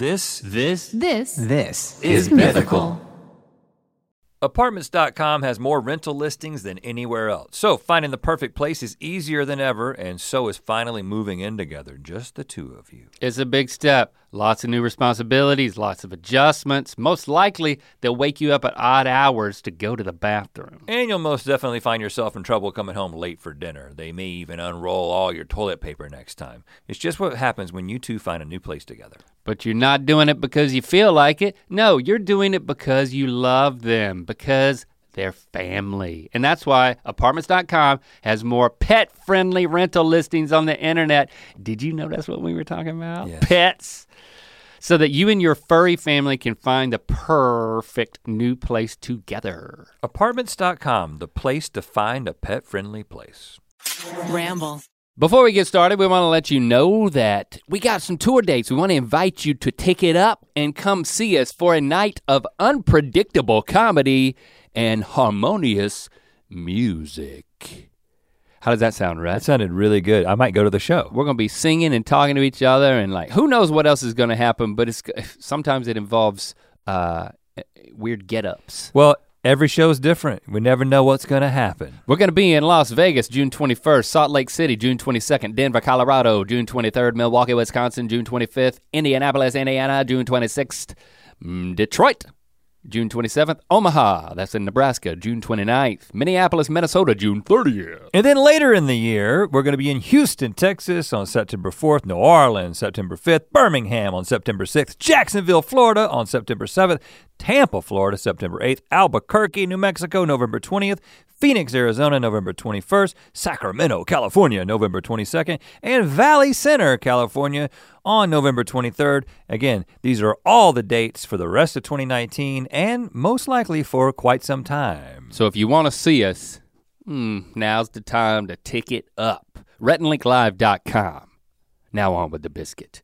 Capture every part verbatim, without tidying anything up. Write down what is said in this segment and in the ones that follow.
This, this, This, This is mythical. Apartments dot com has more rental listings than anywhere else. So finding the perfect place is easier than ever, and so is finally moving in together, just the two of you. It's a big step. Lots of new responsibilities, lots of adjustments. Most likely, they'll wake you up at odd hours to go to the bathroom. And you'll most definitely find yourself in trouble coming home late for dinner. They may even unroll all your toilet paper next time. It's just what happens when you two find a new place together. But you're not doing it because you feel like it. No, you're doing it because you love them, because they're family. And that's why Apartments dot com has more pet-friendly rental listings on the internet. Did you know that's what we were talking about? Yes. Pets. So that you and your furry family can find the perfect new place together. Apartments dot com, the place to find a pet-friendly place. Ramble. Before we get started, we wanna let you know that we got some tour dates. We wanna invite you to take it up and come see us for a night of unpredictable comedy and harmonious music. How does that sound, Rhett? That sounded really good. I might go to the show. We're gonna be singing and talking to each other and like, who knows what else is gonna happen, but it's sometimes it involves uh, weird get-ups. Well, every show's different. We never know what's gonna happen. We're gonna be in Las Vegas, June twenty-first, Salt Lake City, June twenty-second, Denver, Colorado, June twenty-third, Milwaukee, Wisconsin, June twenty-fifth, Indianapolis, Indiana, June twenty-sixth, mm, Detroit, June twenty-seventh, Omaha, that's in Nebraska, June twenty-ninth, Minneapolis, Minnesota, June thirtieth. And then later in the year, we're gonna be in Houston, Texas on September fourth, New Orleans, September fifth, Birmingham on September sixth, Jacksonville, Florida on September seventh, Tampa, Florida, September eighth, Albuquerque, New Mexico, November twentieth, Phoenix, Arizona, November twenty-first, Sacramento, California, November twenty-second, and Valley Center, California on November twenty-third. Again, these are all the dates for the rest of twenty nineteen and most likely for quite some time. So if you wanna see us, hmm, now's the time to tick it up. Rhett and Link Live dot com. Now on with the biscuit.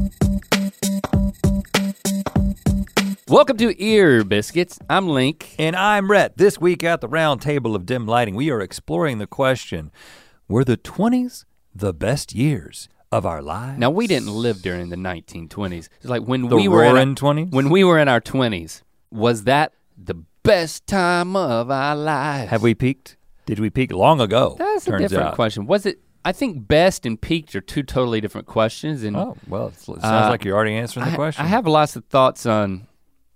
Welcome to Ear Biscuits. I'm Link. And I'm Rhett. This week at the Round Table of Dim Lighting, we are exploring the question, were the twenties the best years of our lives? Now we didn't live during the nineteen twenties. It's like when The we were in roaring our, twenties? when we were in our twenties, was that the best time of our lives? Have we peaked? Did we peak long ago? That's a turns different out. question. Was it, I think best and peaked are two totally different questions. And Oh, well, it sounds Uh, like you're already answering the I, question. I have lots of thoughts on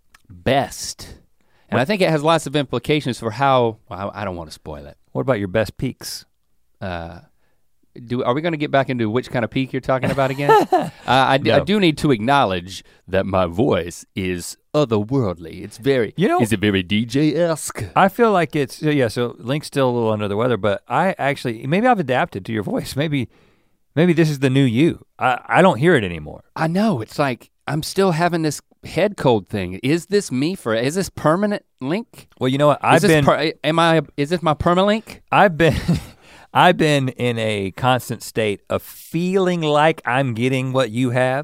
best. And What- I think it has lots of implications for how, well, I, I don't want to spoil it. What about your best peaks? Uh, do Are we gonna get back into which kind of peak you're talking about again? uh, I, d- I No. do need to acknowledge that my voice is otherworldly. It's very, You know- is it very D J-esque? I feel like it's, yeah, so Link's still a little under the weather, but I actually, maybe I've adapted to your voice. Maybe maybe this is the new you. I, I don't hear it anymore. I know, it's like, I'm still having this head cold thing. Is this me for, is this permanent, Link? Well, you know what, Is I've this been, per, am I, is this my permalink? I've been, I've been in a constant state of feeling like I'm getting what you have.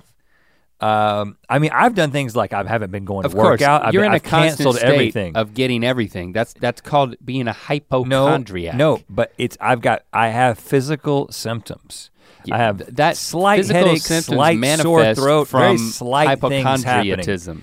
Um, I mean, I've done things like I haven't been going Of to work course, out. I've, you're been, in a I've constant canceled state everything. of getting everything. That's that's called being a no, hypochondriac. no, but it's, I've got, I have physical symptoms. I have Th- that slight physical headache, symptoms slight sore manifest throat, from very slight things happening. hypochondriatism.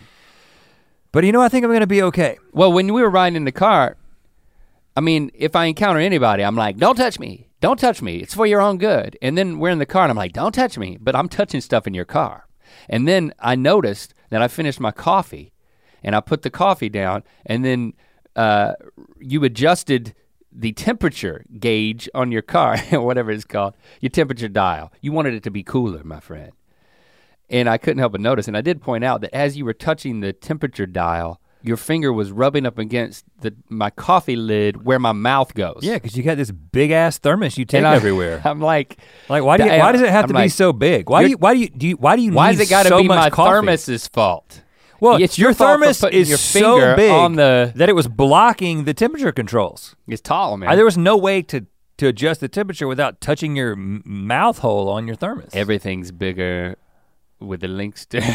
But you know, I think I'm gonna be okay. Well, when we were riding in the car, I mean, if I encounter anybody, I'm like, don't touch me, don't touch me, it's for your own good. And then we're in the car and I'm like, don't touch me, but I'm touching stuff in your car. And then I noticed that I finished my coffee and I put the coffee down and then uh, you adjusted the temperature gauge on your car, whatever it's called, your temperature dial. You wanted it to be cooler, my friend. And I couldn't help but notice, and I did point out that as you were touching the temperature dial, your finger was rubbing up against the my coffee lid where my mouth goes. Yeah, because you got this big ass thermos you take And I- everywhere. I'm like, Like, why do you, I- why does it have I'm to like, be so big? Why do you're- you why do you do you, why do you why need has it gotta so be much my coffee? thermos's fault? Well, It's your your fault for thermos putting is your so finger big on the- that it was blocking the temperature controls. It's tall, man. I, there was no way to to adjust the temperature without touching your m- mouth hole on your thermos. Everything's bigger with the links to.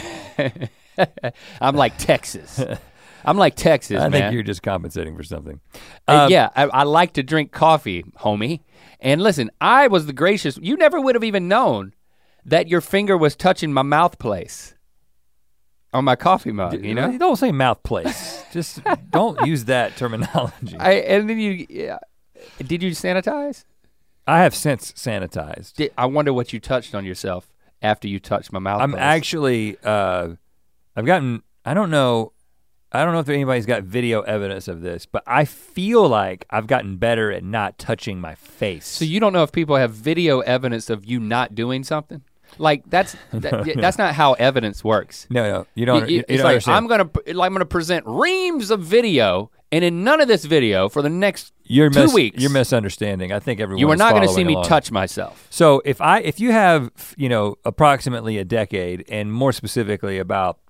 I'm like Texas. I'm like Texas, I man. think you're just compensating for something. Uh, Um, yeah, I, I like to drink coffee, homie. And listen, I was the gracious. You never would have even known that your finger was touching my mouth place. on my coffee mug, you know? Don't say mouth place. Just don't use that terminology. I, and then you, yeah. Did you sanitize? I have since sanitized. Did, I wonder what you touched on yourself after you touched my mouth. I'm place. actually, uh, I've gotten, I don't know, I don't know if anybody's got video evidence of this, but I feel like I've gotten better at not touching my face. So you don't know if people have video evidence of you not doing something? Like that's that, no, no. that's not how evidence works. No, no, you don't. You, you, it's you don't like understand. I'm gonna like I'm gonna present reams of video, and in none of this video for the next you're two mis- weeks, you're misunderstanding. I think everyone. You are not gonna see me along. touch myself. So if I, if you have, you know, approximately a decade, and more specifically about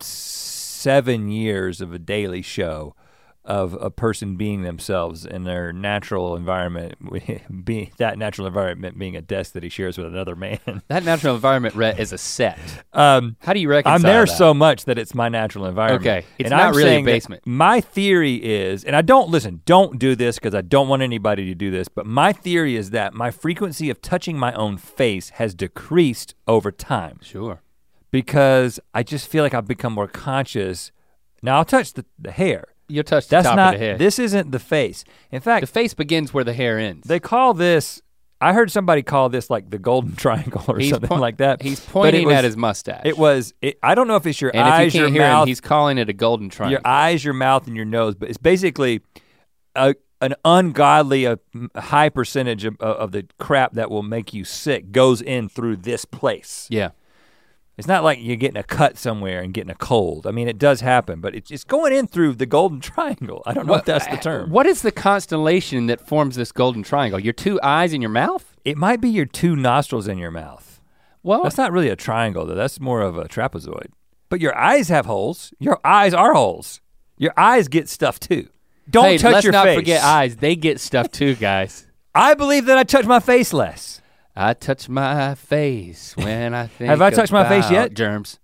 seven years of a daily show of a person being themselves in their natural environment, being that natural environment being a desk that he shares with another man. That natural environment, Rhett, is a set. Um, How do you reconcile I'm there that? so much that it's my natural environment. Okay, it's and not I'm really a saying that basement. My theory is, and I don't, listen, don't do this because I don't want anybody to do this, but my theory is that my frequency of touching my own face has decreased over time. Sure. Because I just feel like I've become more conscious. Now I'll touch the, the hair. You'll touch the That's top not, of the head. This isn't the face. In fact, the face begins where the hair ends. they call this, I heard somebody call this like the golden triangle or he's something po- like that. He's But it pointing was- at his mustache. It was, it, I don't know if it's your and eyes, if you your can't hear mouth, him, he's calling it a golden triangle. your eyes, your mouth, and your nose, but it's basically a, an ungodly a high percentage of, of the crap that will make you sick goes in through this place. Yeah. It's not like you're getting a cut somewhere and getting a cold. I mean, it does happen, but it's, it's going in through the golden triangle. I don't know What- if that's the term. What is the constellation that forms this golden triangle? Your two eyes in your mouth? It might be your two nostrils in your mouth. Well, That's not really a triangle though, that's more of a trapezoid. But your eyes have holes. Your eyes are holes. Your eyes get stuff too. Don't hey, touch let's your not face. forget eyes. They get stuff too, guys. I believe that I touch my face less. I touch my face when I think Have I touched my face about yet? Germs.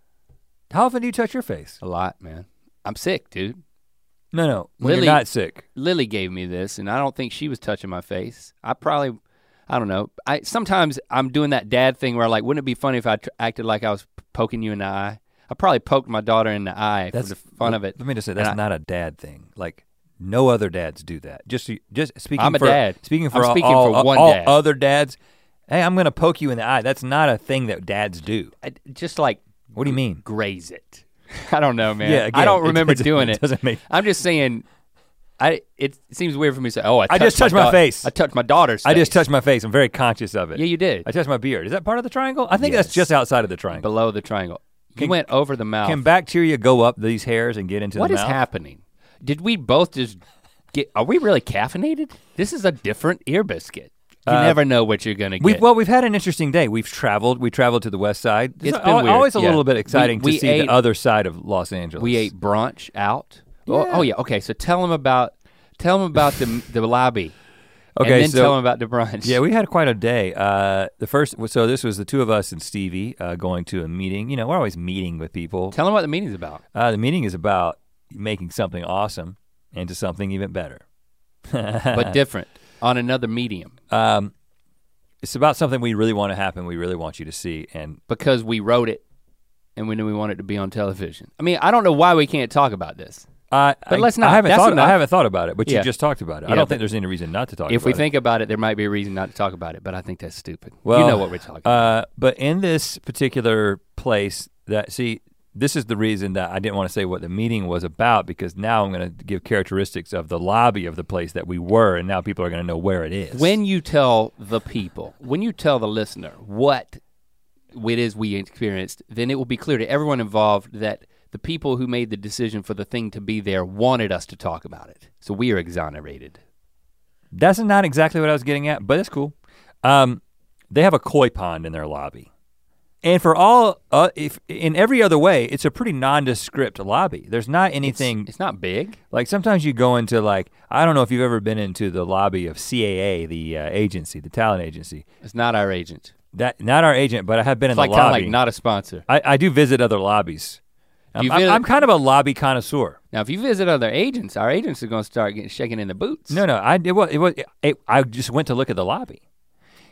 How often do you touch your face? A lot, man. I'm sick, dude. No, no, when Lily- you're not sick. Lily gave me this, and I don't think she was touching my face. I probably, I don't know. I sometimes I'm doing that dad thing where like, wouldn't it be funny if I tr- acted like I was p- poking you in the eye? I probably poked my daughter in the eye That's for the fun of it. Let me just say, And that's I- not a dad thing. Like, no other dads do that. Just, just speaking I'm a for, dad. Speaking for I'm all, speaking all, for one all dad. other dads, hey, I'm gonna poke you in the eye. That's not a thing that dads do. I, just like What do you mean? graze it. I don't know, man. Yeah, I again, don't it remember doesn't- doing it it. doesn't make- I'm just saying. I it seems weird for me to say, oh, I, I just touched my, my daugh- face. I touched my daughter's I just face. touched my face. I'm very conscious of it. Yeah, you did. I touched my beard. Is that part of the triangle? I think Yes. that's just outside of the triangle. Below the triangle. You Can- went over the mouth. Can bacteria go up these hairs and get into What the is mouth? happening? Did we both just get, are we really caffeinated? This is a different ear biscuit. You Uh, never know what you're gonna We've get. well, we've had an interesting day. We've traveled. We traveled to the west side. It's al- been weird, always a yeah. little bit exciting We- we to see ate- the other side of Los Angeles. we ate brunch out. Oh, Yeah. oh yeah, okay, so tell them about, tell them about the, the lobby. Okay, and then so tell them about the brunch. yeah, we had quite a day. Uh, the first, so this was the two of us and Stevie uh, going to a meeting. You know, we're always meeting with people. Tell them what the meeting's about. Uh, the meeting is about making something awesome into something even better. But different, on another medium. Um, it's about something we really want to happen. We really want you to see, and Because we wrote it and we knew we wanted it to be on television. I mean, I don't know why we can't talk about this. I, But I, let's not. I haven't That's thought. enough. I haven't thought about it, but Yeah. you just talked about it. I Yeah, don't but think there's any reason not to talk. If about we it. think about it, there might be a reason not to talk about it, but I think that's stupid. Well, you know what we're talking about. Uh, but in this particular place, that see, this is the reason that I didn't want to say what the meeting was about, because now I'm going to give characteristics of the lobby of the place that we were, and now people are going to know where it is. When you tell the people, when you tell the listener what it is we experienced, then it will be clear to everyone involved that the people who made the decision for the thing to be there wanted us to talk about it. So we are exonerated. That's not exactly what I was getting at, but it's cool. Um, they have a koi pond in their lobby. And for all, uh, if in every other way, it's a pretty nondescript lobby. There's not anything, It's, it's not big. like sometimes you go into like, I don't know if you've ever been into the lobby of C A A, the uh, agency, the talent agency. It's not our agent. That Not our agent, but I have been It's in like the kind of lobby. like not a sponsor. I, I do visit other lobbies. I'm, You I'm, visit- I'm kind of a lobby connoisseur. Now, if you visit other agents, our agents are gonna start getting shaking in the boots. No, no, I it was, it was it, I just went to look at the lobby.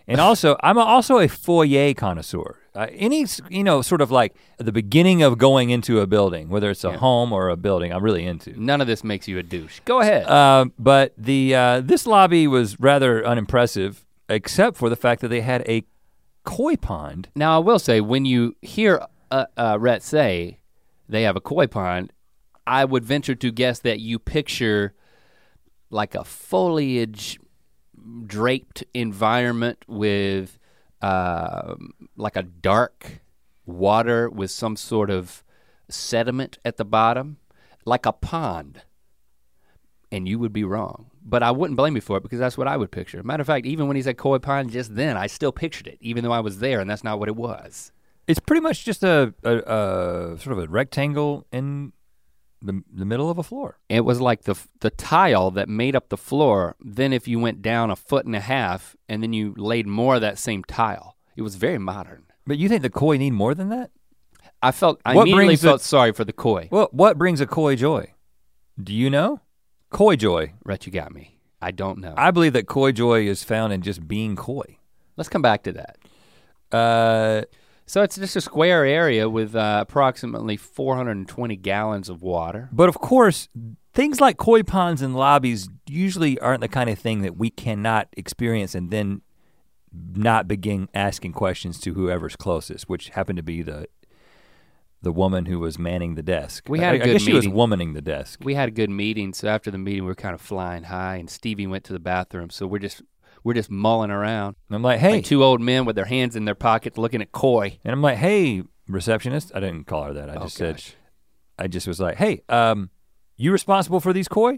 And also, I'm also a foyer connoisseur. Uh, any, you know, sort of like the beginning of going into a building, whether it's a Yeah. home or a building, I'm really into. None of this makes you a douche. Go ahead. Uh, but the uh, this lobby was rather unimpressive, except for the fact that they had a koi pond. Now I will say, when you hear uh, uh, Rhett say they have a koi pond, I would venture to guess that you picture like a foliage draped environment with uh, like a dark water with some sort of sediment at the bottom, like a pond. And you would be wrong. But I wouldn't blame you for it because that's what I would picture. Matter of fact, even when he said koi pond just then, I still pictured it, even though I was there and that's not what it was. It's pretty much just a, a, a sort of a rectangle in the, the middle of a floor. It was like the the tile that made up the floor. Then if you went down a foot and a half and then you laid more of that same tile, it was very modern. But you think the koi need more than that? I felt, I What immediately brings felt it- sorry for the koi. Well, what brings a koi joy? Do you know? Koi joy. Rhett, you got me. I don't know. I believe that koi joy is found in just being koi. Let's come back to that. Uh, So it's just a square area with uh, approximately four hundred twenty gallons of water. but of course, things like koi ponds and lobbies usually aren't the kind of thing that we cannot experience and then not begin asking questions to whoever's closest, which happened to be the the woman who was manning the desk. We had a I, I good guess she was meeting. womaning the desk. We had a good meeting, so after the meeting we were kind of flying high and Stevie went to the bathroom, so we're just we're just mulling around. And I'm like, hey, Like two old men with their hands in their pockets looking at koi. and I'm like, hey, receptionist. I didn't call her that. I Oh, just said, gosh. I just was like, hey, um, you responsible for these koi?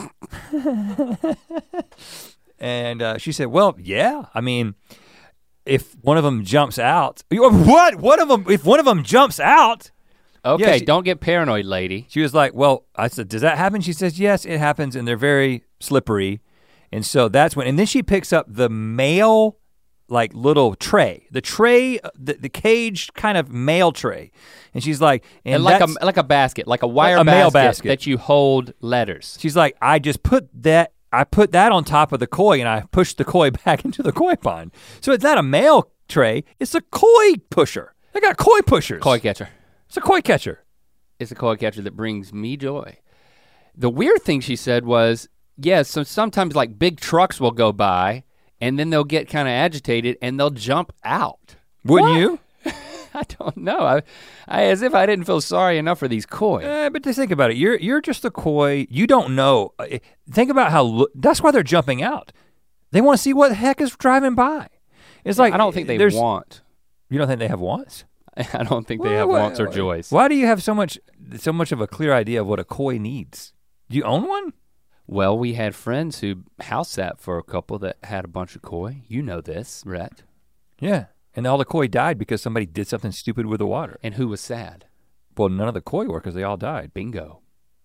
And uh, she said, well, yeah. I mean, if one of them jumps out, what? One of them? If one of them jumps out? Okay, Yeah, she- don't get paranoid, lady. She was like, well, I said, does that happen? She says, yes, it happens, and they're very slippery. And so that's when, and then she picks up the male, like little tray, the tray, the, the caged kind of mail tray. And she's like, and, And like a that's- like a basket, like a wire a mail basket, basket. that you hold letters. she's like, I just put that, I put that on top of the koi and I pushed the koi back into the koi pond. So it's not a mail tray, it's a koi pusher. They got koi pushers. Koi catcher. It's a koi catcher. It's a koi catcher that brings me joy. The weird thing she said was, yes, so sometimes like big trucks will go by and then they'll get kind of agitated and they'll jump out. Wouldn't What? you? I don't know. I, I as if I didn't feel sorry enough for these koi. Eh, but just think about it. You're you're just a koi. You don't know. Uh, Think about how. Lo- that's why they're jumping out. They want to see what the heck is driving by. It's like I don't think they there's- want. You don't think they have wants? I don't think they have Why- wants or why- joys. Why do you have so much so much of a clear idea of what a koi needs? Do you own one? Well, we had friends who house sat for a couple that had a bunch of koi. You know this, Rhett. Yeah. And all the koi died because somebody did something stupid with the water. And who was sad? Well, none of the koi were because they all died. Bingo.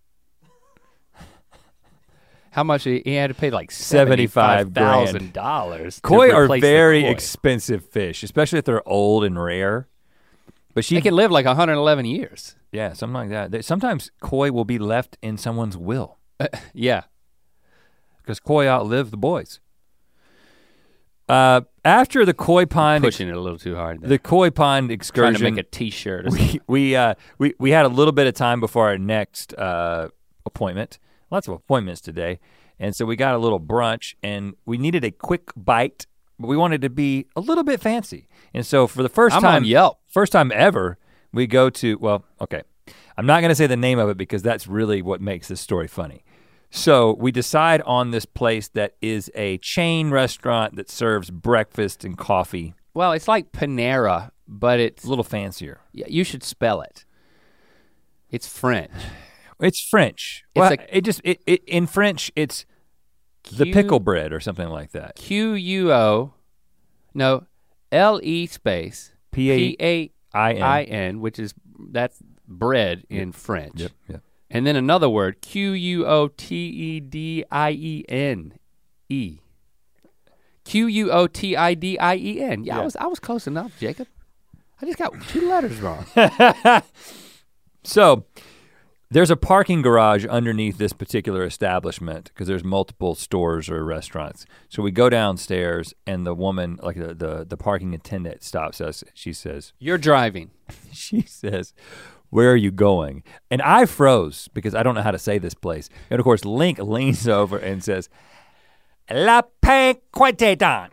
How much he, he had to pay like seventy-five seventy-five thousand dollars. Koi are very expensive fish, especially if they're old and rare. But she They can live like one hundred eleven years. yeah, something like that. They- Sometimes koi will be left in someone's will Yeah. because koi outlive the boys. Uh, after the koi pond, ex- Pushing it a little too hard. There. the koi pond Trying excursion, to make a t-shirt or something. we we, uh, we we had a little bit of time before our next uh, appointment. Lots of appointments today, and so we got a little brunch, and we needed a quick bite, but we wanted to be a little bit fancy. And so for the 1st I'm time, on Yelp. first time ever, we go to well, okay, I'm not gonna say the name of it because that's really what makes this story funny. So we decide on this place that is a chain restaurant that serves breakfast and coffee. Well, it's like Panera, but it's, It's a little fancier. yeah, you should spell it. It's French. It's French. It's well, a- it just it, it in French it's the Q- pickle bread or something like that. Q U O, no, L E space P P A A I N. I N, which is, that's bread in French. Yep, yep. And then another word, Q U O T E D I E N E. Q U O T I D I E N. Yeah, I Yeah. was I was close enough, Jacob. I just got two letters wrong. So There's a parking garage underneath this particular establishment because there's multiple stores or restaurants. So we go downstairs and the woman, like the, the, the parking attendant stops us. She says, You're driving. She says, where are you going? And I froze because I don't know how to say this place. And of course, Link leans over and says, La Pinquantedan.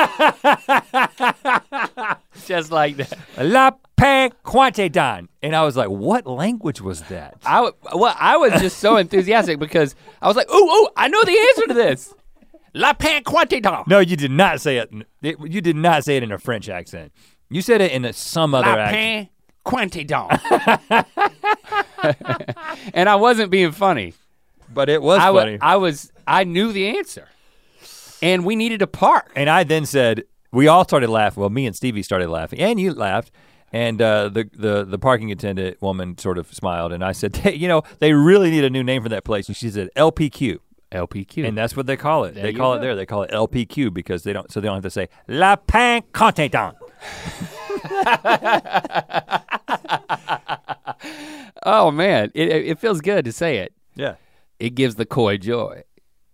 Just like that. La Pinquantedan. And I was like, what language was that? I, w- well, I was just so enthusiastic because I was like, ooh, ooh, I know the answer to this. La Pinquantedan. No, you did not say it, it. You did not say it in a French accent. You said it in a, some other La accent. Pinquantedan. And I wasn't being funny. But it was I funny. W- I was, I knew the answer. And we needed to park. And I then said, we all started laughing. Well, me and Stevie started laughing, and you laughed. And uh, the, the the parking attendant woman sort of smiled, and I said, hey, you know, they really need a new name for that place. And she said, L P Q. L P Q. And that's what they call it. There they you call go. it there. They call it L P Q because they don't, so they don't have to say, La Pinquantedan. Oh man, it, it feels good to say it. Yeah. It gives the coy joy.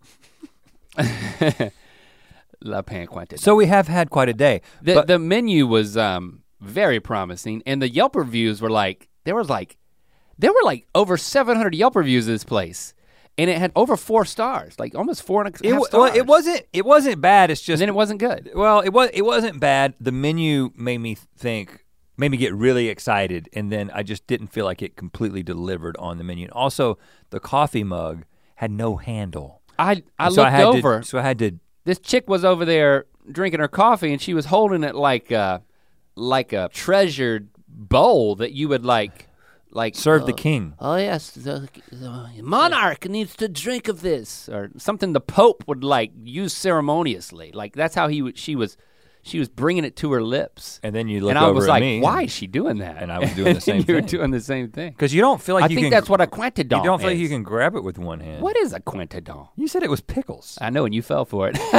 La Pinquantedan. So we have had quite a day. The but- the menu was um, very promising, and the Yelp reviews were like there was like there were like over seven hundred Yelp reviews of this place, and it had over four stars, like almost four and a it, half wa- stars. well, it wasn't. It wasn't bad. It's And just. then it wasn't good. Well, it was. It wasn't bad. The menu made me think. Made me get really excited, and then I just didn't feel like it completely delivered on the menu. Also, the coffee mug had no handle. I I And so looked I had over. To, so I had to. This chick was over there drinking her coffee, and she was holding it like a, like a treasured bowl that you would like like Serve the uh, king. Oh yes, the, the monarch needs to drink of this, or something the Pope would like use ceremoniously. Like that's how he would. She was, she was bringing it to her lips. And then you look And I over was at like, me. why is she doing that? And I was doing the same and you were thing. doing the same thing. Because you don't feel like I you think can. that's what a quintadon You don't feel like is. you can grab it with one hand. What is a quintadon? You said it was pickles. I know, and you fell for it.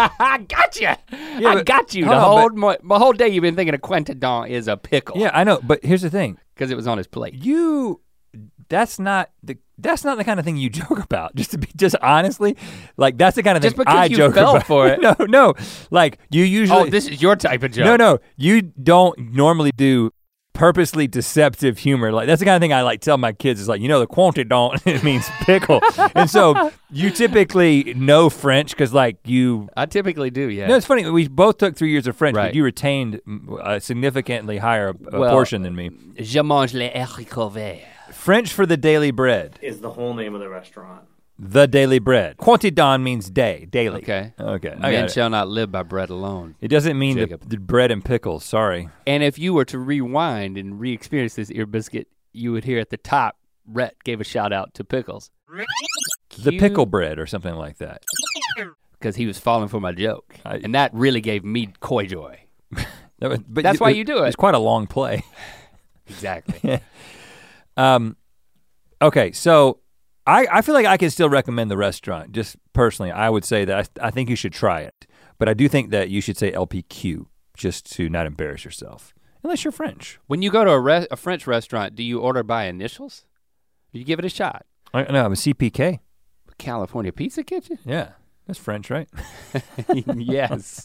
I got you. Yeah, I but- got you. hold The on, whole but- my, my whole day you've been thinking a quintadon is a pickle. Yeah, I know. But here's the thing. because it was on his plate. You, that's not the that's not the kind of thing you joke about. Just to be just honestly, like that's the kind of Just thing because I you joke fell about. for it. No, no. Like you usually. Oh, this is your type of joke. No, no. You don't normally do purposely deceptive humor. Like that's the kind of thing I like tell my kids is like, you know, the quantity don't it means pickle. And so you typically know French because like you I typically do, yeah. No, it's funny. We both took three years of French, Right. but you retained mm, a significantly higher uh, Well, portion than me. Je mange les haricots verts. French for the daily bread. Is the whole name of the restaurant. The daily bread. Quantidon means day, daily. Okay. Okay. I Men got it. shall not live by bread alone. It doesn't mean the, Jacob. the bread and pickles. Sorry. And if you were to rewind and re-experience this ear biscuit, you would hear at the top, Rhett gave a shout out to Pickles. The pickle bread or something like that. Because he was falling for my joke. I- and that really gave me coy joy. That was- but That's why you do it. It's quite a long play. Exactly. Um, okay, so I, I feel like I can still recommend the restaurant. Just personally, I would say that I, I think you should try it. But I do think that you should say L P Q just to not embarrass yourself. Unless you're French. When you go to a, re- a French restaurant, do you order by initials? Do you give it a shot? I, no, I'm a C P K. California Pizza Kitchen? Yeah, that's French, right? Yes.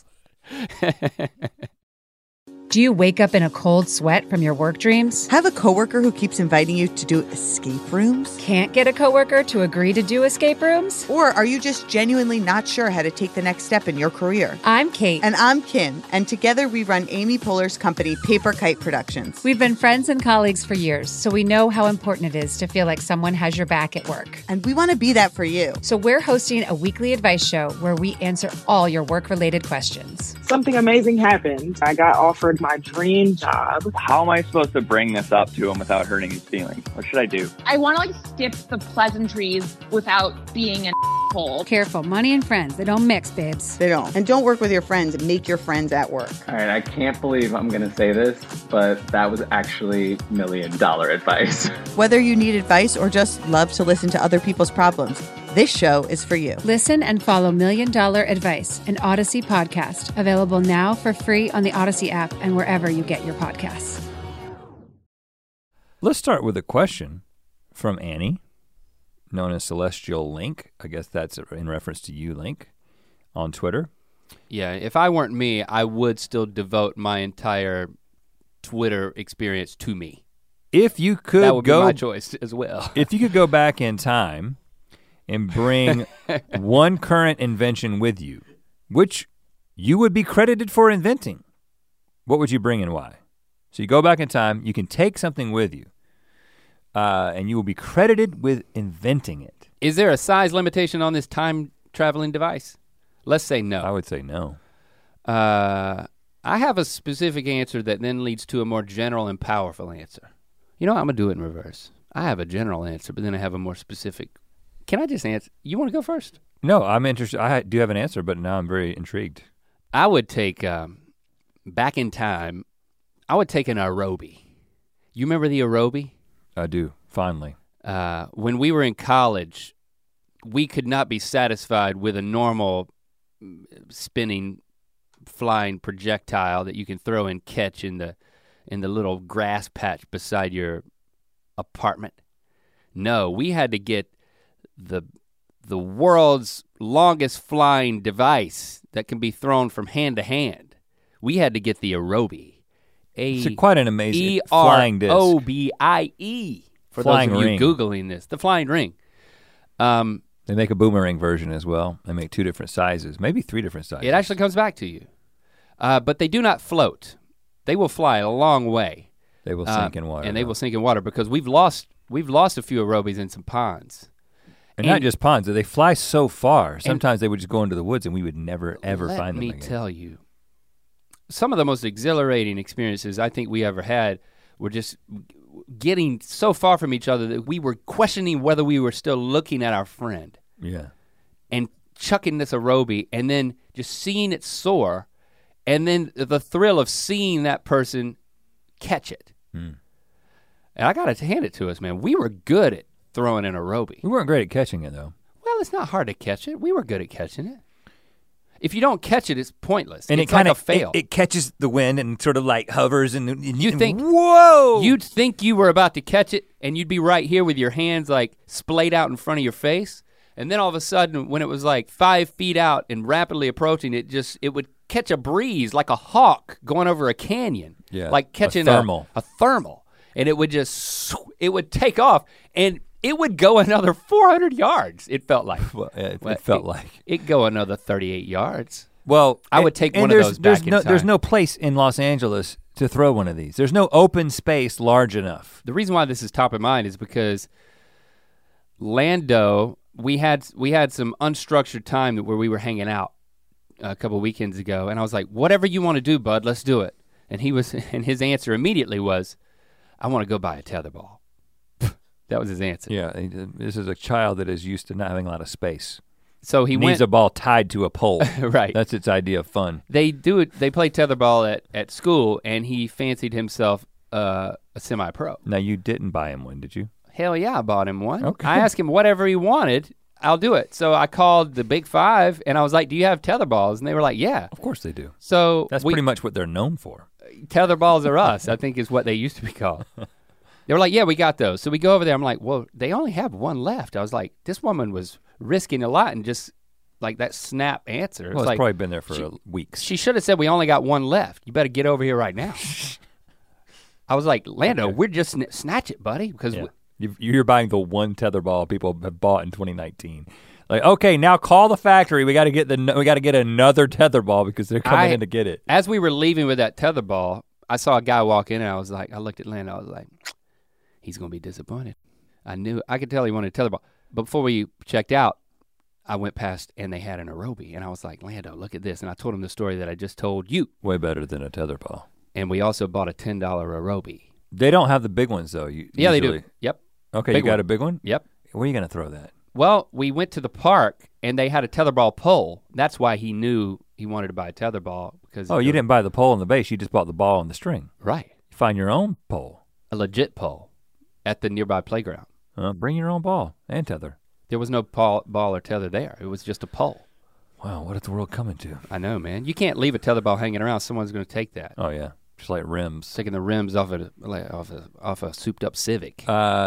Do you wake up in a cold sweat from your work dreams? Have a coworker who keeps inviting you to do escape rooms? Can't get a coworker to agree to do escape rooms? Or are you just genuinely not sure how to take the next step in your career? I'm Kate. And I'm Kim, and together we run Amy Poehler's company, Paper Kite Productions. We've been friends and colleagues for years, so we know how important it is to feel like someone has your back at work. And we want to be that for you. So we're hosting a weekly advice show where we answer all your work-related questions. Something amazing happened. I got offered my dream job. How am I supposed to bring this up to him without hurting his feelings? What should I do? I want to like skip the pleasantries without being an asshole. Careful, money and friends, they don't mix, babes. They don't. And don't work with your friends and make your friends at work. All right, I can't believe I'm going to say this, but that was actually million dollar advice. Whether you need advice or just love to listen to other people's problems, this show is for you. Listen and follow Million Dollar Advice, an Odyssey podcast, available now for free on the Odyssey app and wherever you get your podcasts. Let's start with a question from Annie, known as Celestial Link. I guess that's in reference to you, Link, on Twitter. Yeah, if I weren't me, I would still devote my entire Twitter experience to me. If you could that would go, be my choice as well. If you could go back in time and bring one current invention with you, which you would be credited for inventing, what would you bring and why? So you go back in time, you can take something with you, uh, and you will be credited with inventing it. Is there a size limitation on this time traveling device? Let's say no. I would say no. Uh, I have a specific answer that then leads to a more general and powerful answer. You know what, I'm gonna do it in reverse. I have a general answer, but then I have a more specific. Can I just answer? You wanna go first? No, I'm interested. I do have an answer, but now I'm very intrigued. I would take, um, back in time, I would take an Aerobie. You remember the Aerobie? I do, fondly. Uh, when we were in college, we could not be satisfied with a normal spinning, flying projectile that you can throw and catch in the in the little grass patch beside your apartment. No, we had to get the the world's longest flying device that can be thrown from hand to hand. We had to get the Aerobie. A It's quite an amazing E flying disc. R O B I E. For Flying those of ring. you Googling this, the flying ring. Um, They make a boomerang version as well. They make two different sizes, maybe three different sizes. It actually comes back to you. Uh, but they do not float. They will fly a long way. They will Uh, sink in water. And they though. will sink in water because we've lost we've lost a few Aerobies in some ponds. And, not and- just ponds, they fly so far. Sometimes they would just go into the woods and we would never ever Let find them me again. tell you, some of the most exhilarating experiences I think we ever had were just getting so far from each other that we were questioning whether we were still looking at our friend. Yeah. And chucking this Aerobie and then just seeing it soar and then the thrill of seeing that person catch it. Hmm. And I gotta hand it to us, man. We were good at throwing an Aerobie. We weren't great at catching it though. Well, it's not hard to catch it. We were good at catching it. If you don't catch it, it's pointless. And it's it kind like of a fail. It, it catches the wind and sort of like hovers and, and You and think- whoa! You'd think you were about to catch it and you'd be right here with your hands like splayed out in front of your face. And then all of a sudden, when it was like five feet out and rapidly approaching, it just, it would catch a breeze like a hawk going over a canyon. Yeah, Like a catching thermal. A, a thermal. And it would just, sw- it would take off and it would go another four hundred yards, it felt like. Well, yeah, it, Well, it felt it- like. It'd go another thirty-eight yards. Well, I would and- take and one of there's- those there's back in no, There's time. no place in Los Angeles to throw one of these. There's no open space large enough. The reason why this is top of mind is because Lando, we had we had some unstructured time where we were hanging out a couple weekends ago, and I was like, "Whatever you want to do, bud, let's do it." And he was, and his answer immediately was, "I want to go buy a tetherball." That was his answer. Yeah, he- this is a child that is used to not having a lot of space. So he Needs went a ball tied to a pole. right. That's its idea of fun. They do it. They play tetherball at at school, and he fancied himself uh, a semi-pro. Now you didn't buy him one, did you? Hell yeah, I bought him one. Okay. I asked him whatever he wanted, I'll do it. So I called the Big Five and I was like, do you have tether balls? And they were like, yeah. Of course they do. So That's we, pretty much what they're known for. tether balls are us, I think is what they used to be called. They were like, yeah, we got those. So we go over there, I'm like, well, they only have one left. I was like, this woman was risking a lot and just like that snap answer. Well, it's like, probably been there for she- uh, weeks. She should have said we only got one left. You better get over here right now. I was like, Lando, Okay. we're just sn- snatch it, buddy, because Yeah. we, You- You're buying the one tether ball people have bought in twenty nineteen. Like, okay, now call the factory. We got to get the we got to get another tether ball because they're coming I- in to get it. as we were leaving with that tether ball, I saw a guy walk in and I was like, I looked at Lando, I was like, he's gonna be disappointed. I knew, I could tell he wanted a tether ball. But before we checked out, I went past and they had an Aerobie and I was like, Lando, look at this. And I told him the story that I just told you. Way better than a tether ball. And we also bought a ten dollar Aerobie. They don't have the big ones though. You, Yeah, usually. they do. Yep. Okay, Big you got one. a big one? Yep. Where are you gonna throw that? Well, we went to the park and they had a tetherball pole. That's why he knew he wanted to buy a tetherball because Oh, you didn't buy the pole and the base. You just bought the ball and the string. right, You find your own pole. a legit pole at the nearby playground. Uh, bring your own ball and tether. There was no ball, ball or tether there. It was just a pole. Wow, what is the world coming to? I know, man. You can't leave a tetherball hanging around. Someone's going to take that. Oh yeah, just like rims. Taking the rims off a like, off a off a souped up Civic. Uh,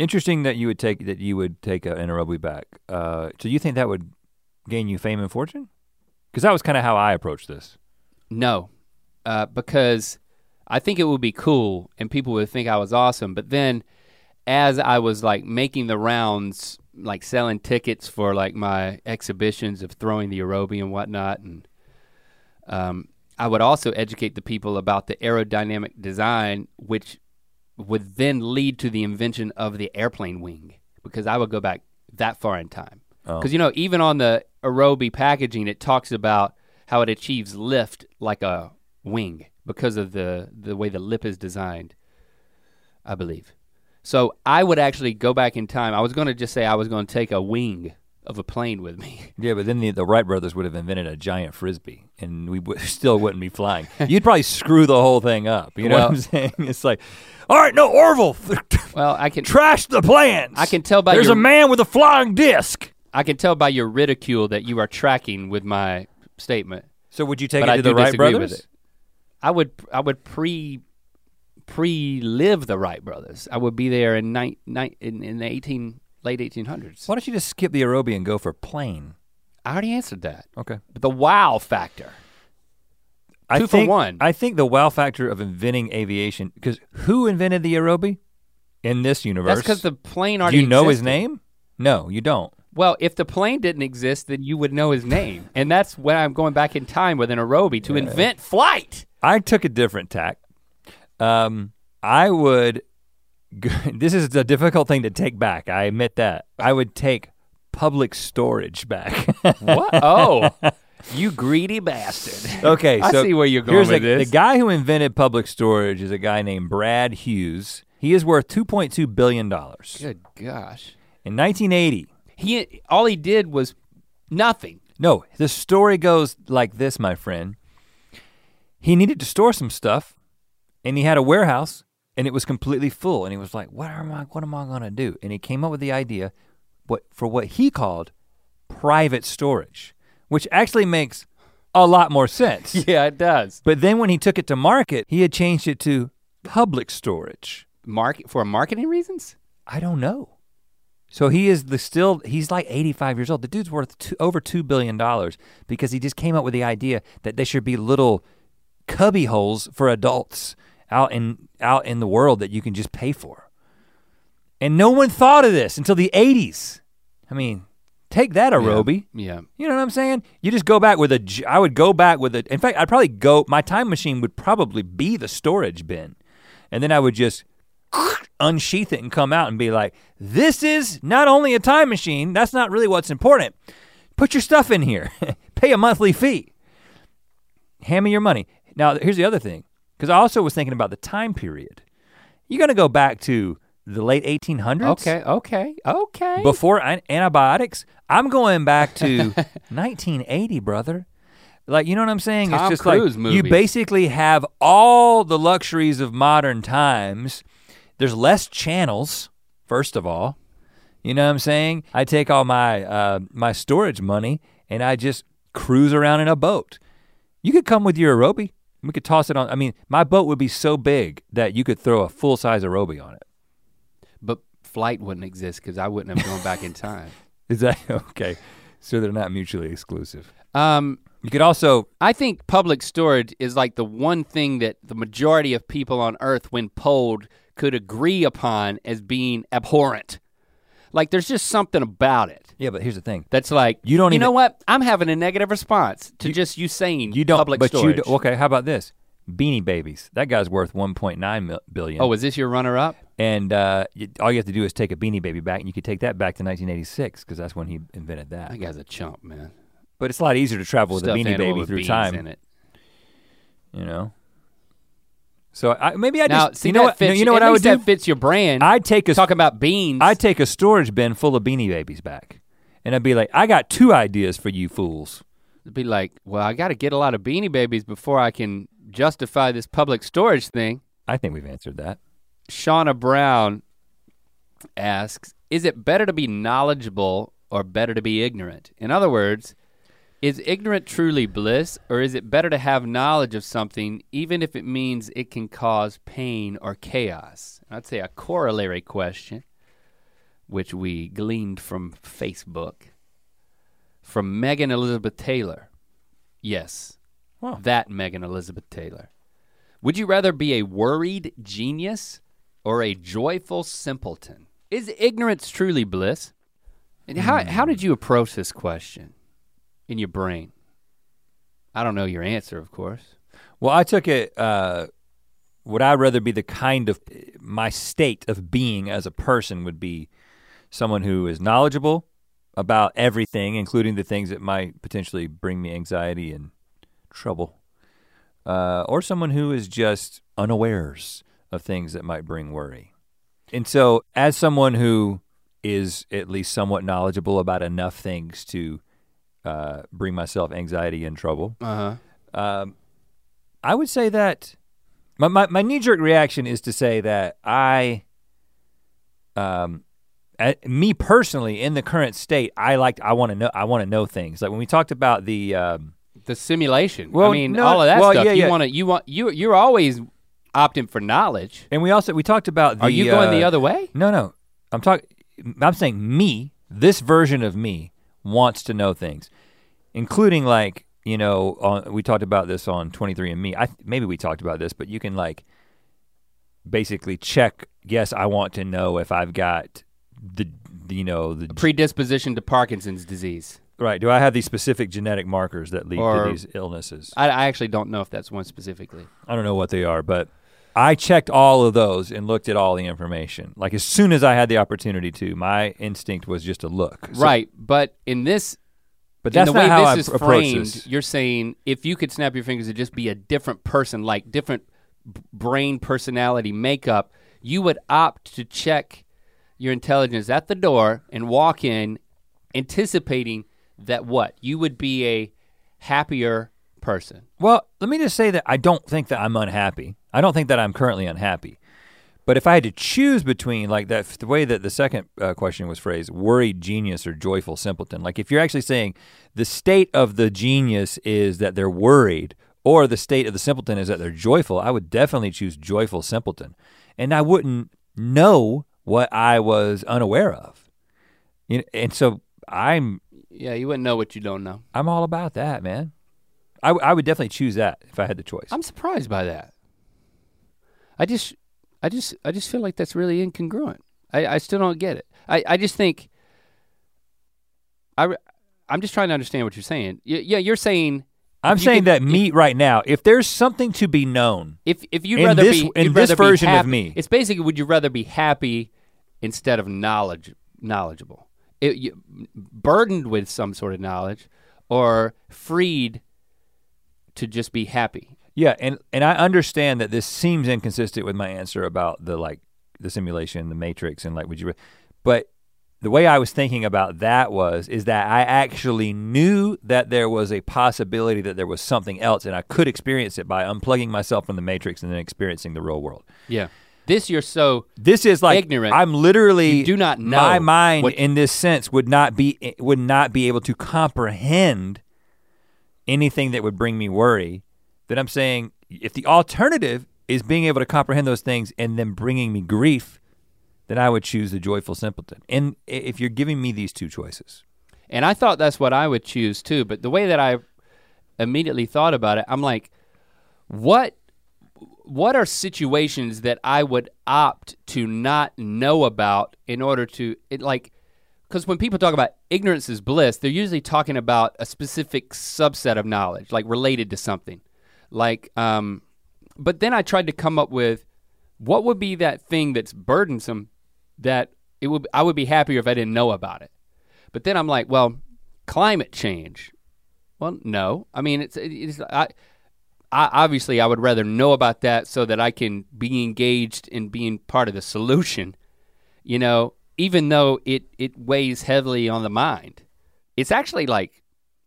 Interesting that you would take that you would take a, an aerobie back. Uh, so you think that would gain you fame and fortune? Because that was kind of how I approached this. No, uh, because I think it would be cool and people would think I was awesome. But then as I was like making the rounds, like selling tickets for like my exhibitions of throwing the aerobie and whatnot, and um, I would also educate the people about the aerodynamic design, which would then lead to the invention of the airplane wing, because I would go back that far in time. Because Oh. you know, even on the aerobie packaging, it talks about how it achieves lift like a wing because of the, the way the lip is designed, I believe. So I would actually go back in time. I was gonna just say I was gonna take a wing of a plane with me. Yeah, but then the, the Wright brothers would have invented a giant Frisbee and we w- still wouldn't be flying. You'd probably screw the whole thing up, you know Well- what I'm saying? It's like, all right, no, Orville, Well, I can trash the plans. I can tell by There's your- a man with a flying disc. I can tell by your ridicule that you are tracking with my statement. So would you take but it I to do the Wright disagree brothers? with it. I would I would pre pre-live the Wright brothers. I would be there in ni- ni- in, in the eighteen late eighteen hundreds. Why don't you just skip the aerobie and go for plane? I already answered that. Okay. But the wow factor. I Two for think, one. I think the wow factor of inventing aviation, because who invented the aerobie in this universe? That's because the plane Do already you know his existed. name? No, you don't. Well, if the plane didn't exist, then you would know his name. And that's when I'm going back in time with an aerobie to invent flight. I took a different tack. Um, I would, g- this is a difficult thing to take back, I admit that. I would take public storage back. What? Oh, you greedy bastard. Okay, I so see where you're going here's with the, this. the guy who invented public storage is a guy named Brad Hughes. He is worth two point two billion dollars. Good gosh. In nineteen eighty, He all he did was nothing. no, the story goes like this, my friend. He needed to store some stuff, and he had a warehouse, and it was completely full. And he was like, "What am I? What am I gonna do?" And he came up with the idea, what for what he called private storage, which actually makes a lot more sense. Yeah, it does. But then when he took it to market, he had changed it to public storage. Market for marketing reasons? I don't know. So he is the still, he's like eighty-five years old. The dude's worth two, over two billion dollars because he just came up with the idea that there should be little cubby holes for adults out in, out in the world that you can just pay for. And no one thought of this until the eighties. I mean, take that, aerobie. Yeah. You know what I'm saying? You just go back with a, j- I would go back with a, in fact, I'd probably go, my time machine would probably be the storage bin. And then I would just unsheath it and come out and be like, this is not only a time machine, that's not really what's important. Put your stuff in here, pay a monthly fee. Hand me your money. Now, here's the other thing, because I also was thinking about the time period. You're gonna go back to the late eighteen hundreds? Okay, okay, okay. Before an- antibiotics? I'm going back to nineteen eighty, brother. Like, you know what I'm saying? Tom it's just Cruise like you movies. basically have all the luxuries of modern times. There's less channels, first of all. You know what I'm saying? I take all my uh, my storage money and I just cruise around in a boat. You could come with your aerobie. We could toss it on. I mean, my boat would be so big that you could throw a full-size aerobie on it. But flight wouldn't exist because I wouldn't have gone back in time. Is that okay? So they're not mutually exclusive. Um, You could also, I think public storage is like the one thing that the majority of people on earth when polled could agree upon as being abhorrent. Like there's just something about it. yeah, but here's the thing. That's like, You don't you even- know what? I'm having a negative response to You- just you saying You don't, public but storage. you do, okay, how about this? Beanie Babies. That guy's worth one point nine mil, billion. Oh, is this your runner up? And uh, you, all you have to do is take a Beanie Baby back and you could take that back to nineteen eighty-six because that's when he invented that. That guy's a chump, man. But it's a lot easier to travel with Stuffed a Beanie animal Baby with through beans time, in it. you know? So I, maybe I Now, just, see you know that what, fits, you know what at I would least do? that fits your brand. I'd take a, Talking about beans. I'd take a storage bin full of Beanie Babies back. And I'd be like, I got two ideas for you fools. It'd be like, well, I gotta get a lot of Beanie Babies before I can justify this public storage thing. I think we've answered that. Shauna Brown asks, is it better to be knowledgeable or better to be ignorant? In other words, is ignorant truly bliss, or is it better to have knowledge of something even if it means it can cause pain or chaos? I'd say a corollary question. which we gleaned from Facebook, from Megan Elizabeth Taylor. Yes, Wow. that Megan Elizabeth Taylor. Would you rather be a worried genius or a joyful simpleton? Is ignorance truly bliss? And how, Hmm. how did you approach this question in your brain? I don't know your answer, of course. Well, I took it, uh, would I rather be the kind of, my state of being as a person would be someone who is knowledgeable about everything, including the things that might potentially bring me anxiety and trouble, uh, or someone who is just unawares of things that might bring worry. And so as someone who is at least somewhat knowledgeable about enough things to uh, bring myself anxiety and trouble, Uh-huh. um, I would say that my, my, my knee-jerk reaction is to say that I, um, at, me personally in the current state, I like I want to know I want to know things. Like when we talked about the um, the simulation. Well, I mean, no, all of that well, stuff. yeah, you yeah. want to you want you you're always opting for knowledge. and we also we talked about the. Are you going uh, the other way? No, no. I'm talking. I'm saying me. This version of me wants to know things, including like you know. On, we talked about this on twenty-three and me. I maybe we talked about this, but you can like basically check. Yes, I want to know if I've got the, the you know the Predisposition to Parkinson's disease. right. Do I have these specific genetic markers that lead Or- to these illnesses? I, I actually don't know if that's one specifically. I don't know what they are, but I checked all of those and looked at all the information. Like as soon as I had the opportunity to, my instinct was just to look. So- Right, but in this, But in that's the way not how I this is approach framed, this. you're saying if you could snap your fingers and just be a different person, like different b- brain personality makeup, you would opt to check your intelligence at the door and walk in anticipating that what? You would be a happier person. Well, let me just say that I don't think that I'm unhappy. I don't think that I'm currently unhappy. But if I had to choose between like that, the way that the second uh, question was phrased, worried genius or joyful simpleton, like if you're actually saying the state of the genius is that they're worried or the state of the simpleton is that they're joyful, I would definitely choose joyful simpleton. And I wouldn't know what I was unaware of. You know, and so I'm Yeah, you wouldn't know what you don't know. I'm all about that, man. I, w- I would definitely choose that if I had the choice. I'm surprised by that. I just, I just, I just feel like that's really incongruent. I, I still don't get it. I, I just think, I, re- I'm just trying to understand what you're saying. Y- yeah, you're saying. I'm if you saying could- that me right now, if there's something to be known, If if you'd in rather this- be in you'd this rather be version of happy- me. it's basically would you rather be happy instead of knowledge knowledgeable, it, you, burdened with some sort of knowledge, or freed to just be happy. yeah, and and I understand that this seems inconsistent with my answer about the like the simulation, the matrix, and like would you, but the way I was thinking about that was is that I actually knew that there was a possibility that there was something else, and I could experience it by unplugging myself from the matrix and then experiencing the real world. Yeah. This you're so This is like ignorant. I'm literally You do not know my mind what- in this sense would not be would not be able to comprehend anything that would bring me worry. That I'm saying if the alternative is being able to comprehend those things and then bringing me grief, then I would choose the joyful simpleton. And if you're giving me these two choices. And I thought that's what I would choose too, but the way that I immediately thought about it, I'm like, what what are situations that I would opt to not know about in order to, it like, because when people talk about ignorance is bliss, they're usually talking about a specific subset of knowledge, like related to something. Like, um, but then I tried to come up with what would be that thing that's burdensome that it would I would be happier if I didn't know about it. But then I'm like, well, climate change. Well, no. I mean, it's, it's I, I obviously I would rather know about that so that I can be engaged in being part of the solution. You know, even though it it weighs heavily on the mind. It's actually like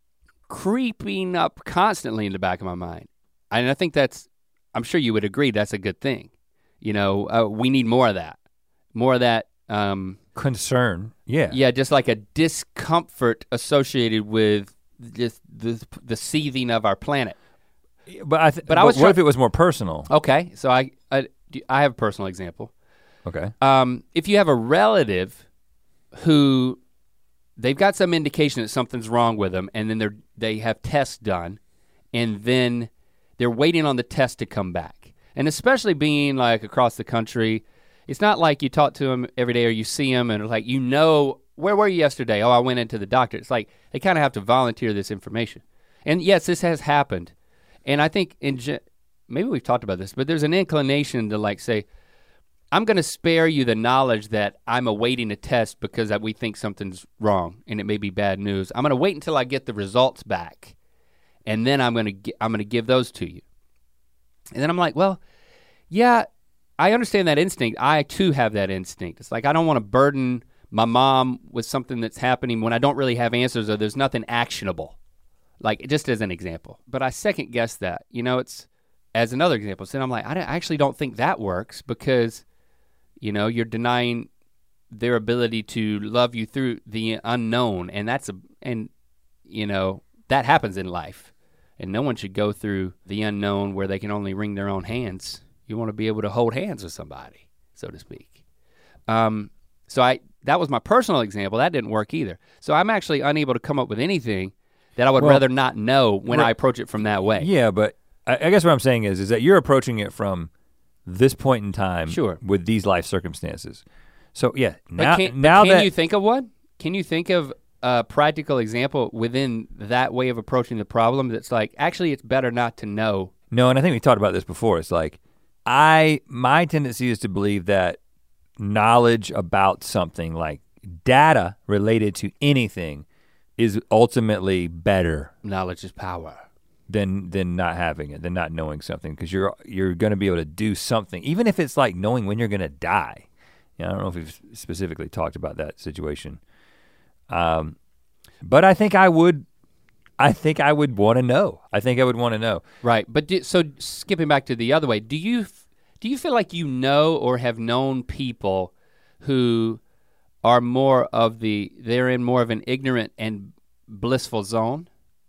creeping up constantly in the back of my mind. And I think that's, I'm sure you would agree that's a good thing. You know, uh, we need more of that. More of that. Um, Concern, yeah. Yeah, just like a discomfort associated with just the, the seething of our planet. But I th- But but, I was what try- if it was more personal? Okay, so I, I, I have a personal example. Okay. Um, if you have a relative who they've got some indication that something's wrong with them, and then they're they have tests done, and then they're waiting on the test to come back. And especially being like across the country, it's not like you talk to them every day or you see them and like, you know, where were you yesterday? Oh, I went into the doctor. It's like they kind of have to volunteer this information. And yes, this has happened. And I think in maybe we've talked about this, but there's an inclination to like say, I'm gonna spare you the knowledge that I'm awaiting a test because we think something's wrong and it may be bad news. I'm gonna wait until I get the results back, and then I'm gonna I'm gonna give those to you. And then I'm like, well, yeah, I understand that instinct. I too have that instinct. It's like I don't want to burden my mom with something that's happening when I don't really have answers or there's nothing actionable. Like just as an example. But I second guess that. You know, it's as another example. So I'm like, I actually don't think that works because, you know, you're denying their ability to love you through the unknown. And that's a, and you know, that happens in life. And no one should go through the unknown where they can only wring their own hands. You want to be able to hold hands with somebody, so to speak. Um, so I that was my personal example. That didn't work either. So I'm actually unable to come up with anything that I would well, rather not know when right. I approach it from that way. Yeah, but I, I guess what I'm saying is, is that you're approaching it from this point in time sure. with these life circumstances. So yeah, now, can, now can that- you think of one? Can you think of a practical example within that way of approaching the problem that's like, actually it's better not to know? No, and I think we talked about this before. It's like, I, my tendency is to believe that knowledge about something, like data related to anything, is ultimately better. Knowledge is power. Than than not having it, than not knowing something, because you're you're gonna be able to do something, even if it's like knowing when you're gonna die. You know, I don't know if we've specifically talked about that situation. Um, but I think I would, I think I would want to know. I think I would want to know. Right, but do, so skipping back to the other way, do you do you feel like you know or have known people who are more of the, they're in more of an ignorant and blissful zone?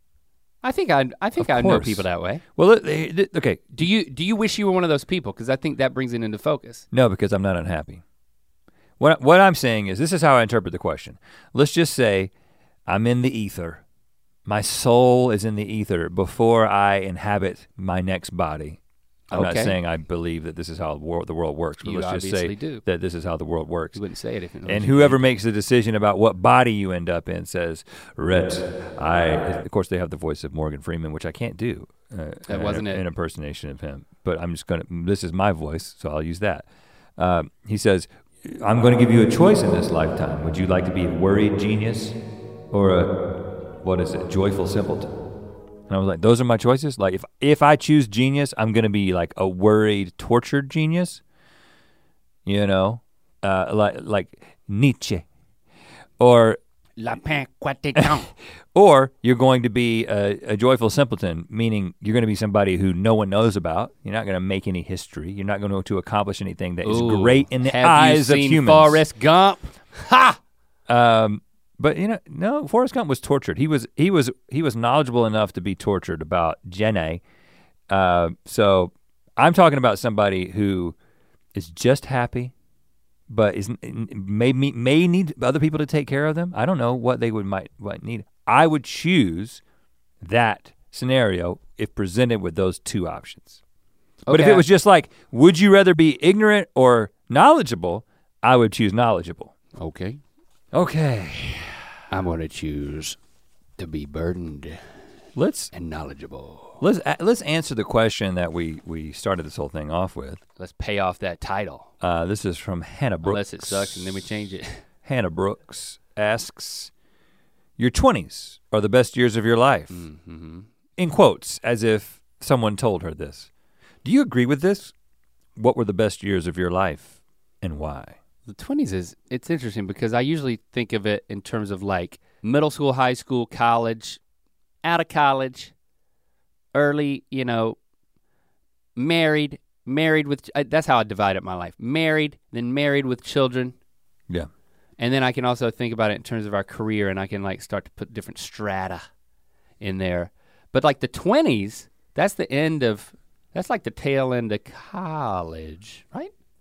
I think I I think I know people that way. Well, okay. Do you do you wish you were one of those people? Because I think that brings it into focus. No, because I'm not unhappy. What what I'm saying is, this is how I interpret the question. Let's just say I'm in the ether. My soul is in the ether before I inhabit my next body. I'm okay. not saying I believe that this is how the world, the world works, but you let's just say do. that this is how the world works. You wouldn't say it if it And whoever makes the decision about what body you end up in says, Rhett, I, of course they have the voice of Morgan Freeman, which I can't do. Uh, that wasn't an, it. An impersonation of him, but I'm just gonna, this is my voice, so I'll use that. Um, he says, I'm gonna give you a choice in this lifetime. Would you like to be a worried genius or a, what is it, joyful simpleton? And I was like, those are my choices? Like if if I choose genius, I'm gonna be like a worried, tortured genius, you know, uh, like like Nietzsche, or La Pain Quatitron. Or you're going to be a, a joyful simpleton, meaning you're gonna be somebody who no one knows about. You're not gonna make any history. You're not going to accomplish anything that is Ooh, great in the have eyes you of seen humans. Forrest Gump? Ha! Um, But you know, no, Forrest Gump was tortured. He was he was he was knowledgeable enough to be tortured about Jenny. Uh, so I'm talking about somebody who is just happy, but is may may need other people to take care of them. I don't know what they would might might need. I would choose that scenario if presented with those two options. Okay. But if it was just like, would you rather be ignorant or knowledgeable? I would choose knowledgeable. Okay. Okay. I'm gonna choose to be burdened let's, and knowledgeable. Let's let's answer the question that we, we started this whole thing off with. Let's pay off that title. Uh, this is from Hannah Brooks. Unless it sucks and then we change it. Hannah Brooks asks, your twenties are the best years of your life. Mm-hmm. In quotes, as if someone told her this. Do you agree with this? What were the best years of your life and why? The twenties is, it's interesting because I usually think of it in terms of like middle school, high school, college, out of college, early, you know, married, married with, that's how I divide up my life. Married, then married with children. Yeah. And then I can also think about it in terms of our career and I can like start to put different strata in there. But like the twenties, that's the end of, that's like the tail end of college, right?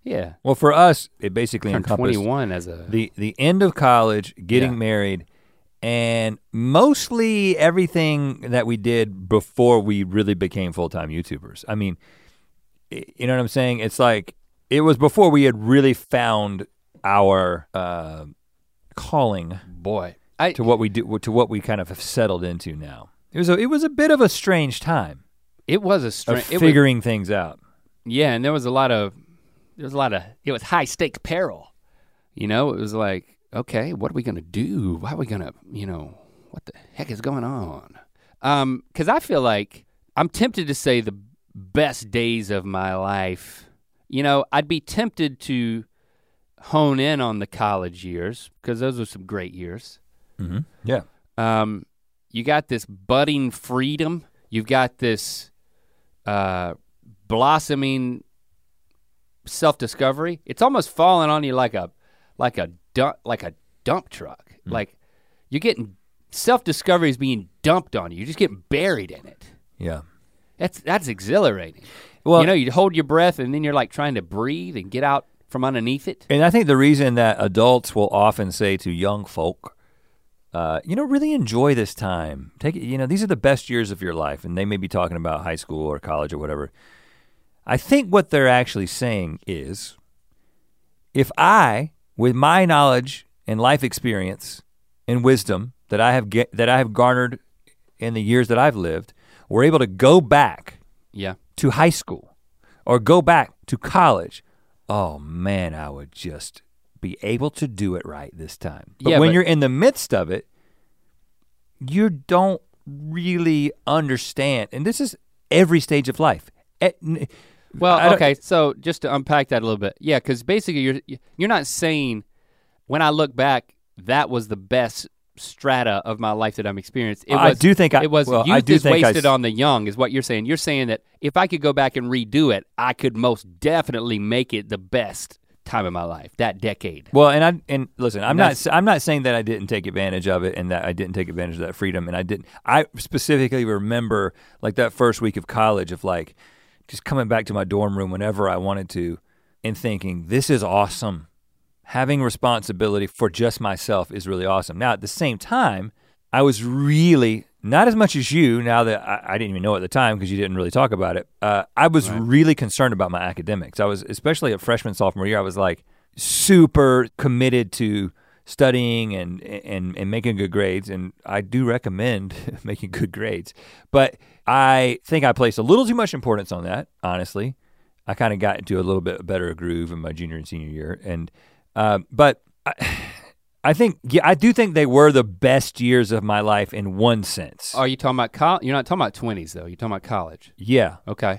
Yeah. Well, for us, it basically Turned encompassed twenty-one as a the the end of college, getting Yeah. married, and mostly everything that we did before we really became full-time YouTubers. I mean, y- you know what I'm saying? It's like it was before we had really found our uh, calling boy. I to what we do to what we kind of have settled into now. It was a it was a bit of a strange time it was a of strange figuring things out. Yeah, and there was a lot of there was a lot of it was high stakes peril. You know, it was like, okay, what are we gonna do? How are we gonna, you know, what the heck is going on? Um, cause I feel like I'm tempted to say the best days of my life. You know, I'd be tempted to hone in on the college years because those were some great years. Mm-hmm. Yeah. Um, you got this budding freedom. You've got this uh, blossoming self-discovery. It's almost falling on you like a like a dump like a dump truck. Mm. Like you're getting self-discovery is being dumped on you. You're just getting buried in it. Yeah. That's that's exhilarating. Well, you know, you hold your breath and then you're like trying to breathe and get out from underneath it. And I think the reason that adults will often say to young folk, uh, you know, really enjoy this time. Take it, you know, these are the best years of your life, and they may be talking about high school or college or whatever. I think what they're actually saying is, if I, with my knowledge and life experience and wisdom that I have get, that I have garnered in the years that I've lived, were able to go back yeah. to high school or go back to college, oh man, I would just be able to do it right this time. But yeah, when but, you're in the midst of it, you don't really understand. And this is every stage of life. Well, okay, so just to unpack that a little bit. Yeah, because basically you're you're not saying, when I look back, that was the best strata of my life that I'm experienced. It was, I do think I, it was well, youth I do is think wasted I, on the young is what you're saying. You're saying that if I could go back and redo it, I could most definitely make it the best time of my life, that decade. Well, and I and listen, I'm That's, not I'm not saying that I didn't take advantage of it and that I didn't take advantage of that freedom, and I didn't. I specifically remember like that first week of college of like just coming back to my dorm room whenever I wanted to and thinking, this is awesome. Having responsibility for just myself is really awesome. Now at the same time, I was really, not as much as you, now that I, I didn't even know at the time because you didn't really talk about it, uh, I was right. really concerned about my academics. I was, especially at freshman, sophomore year, I was like super committed to studying and, and, and making good grades, and I do recommend making good grades. But I think I placed a little too much importance on that, honestly. I kind of got into a little bit better groove in my junior and senior year. And uh, but I, I think, yeah, I do think they were the best years of my life in one sense. Are you talking about college? You're not talking about twenties though, you're talking about college. Yeah. Okay.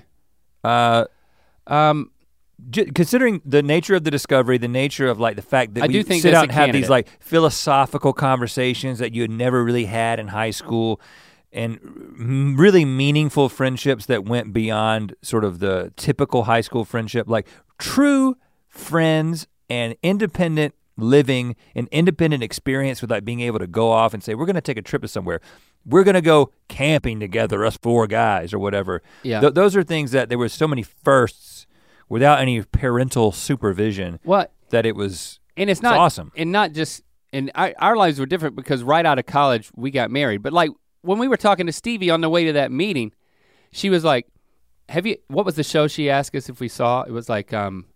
Uh, um, j- considering the nature of the discovery, the nature of like the fact that I we do think sit that's out a and have candidate. these like philosophical conversations that you had never really had in high school, and really meaningful friendships that went beyond sort of the typical high school friendship, like true friends and independent living and independent experience with like being able to go off and say, we're gonna take a trip to somewhere. We're gonna go camping together, us four guys or whatever. Yeah. Th- those are things that there were so many firsts without any parental supervision What? that it was And it's it's not awesome. And not just, and our, our lives were different because right out of college, we got married. But like when we were talking to Stevie on the way to that meeting, she was like, have you, what was the show she asked us if we saw? It was like, um,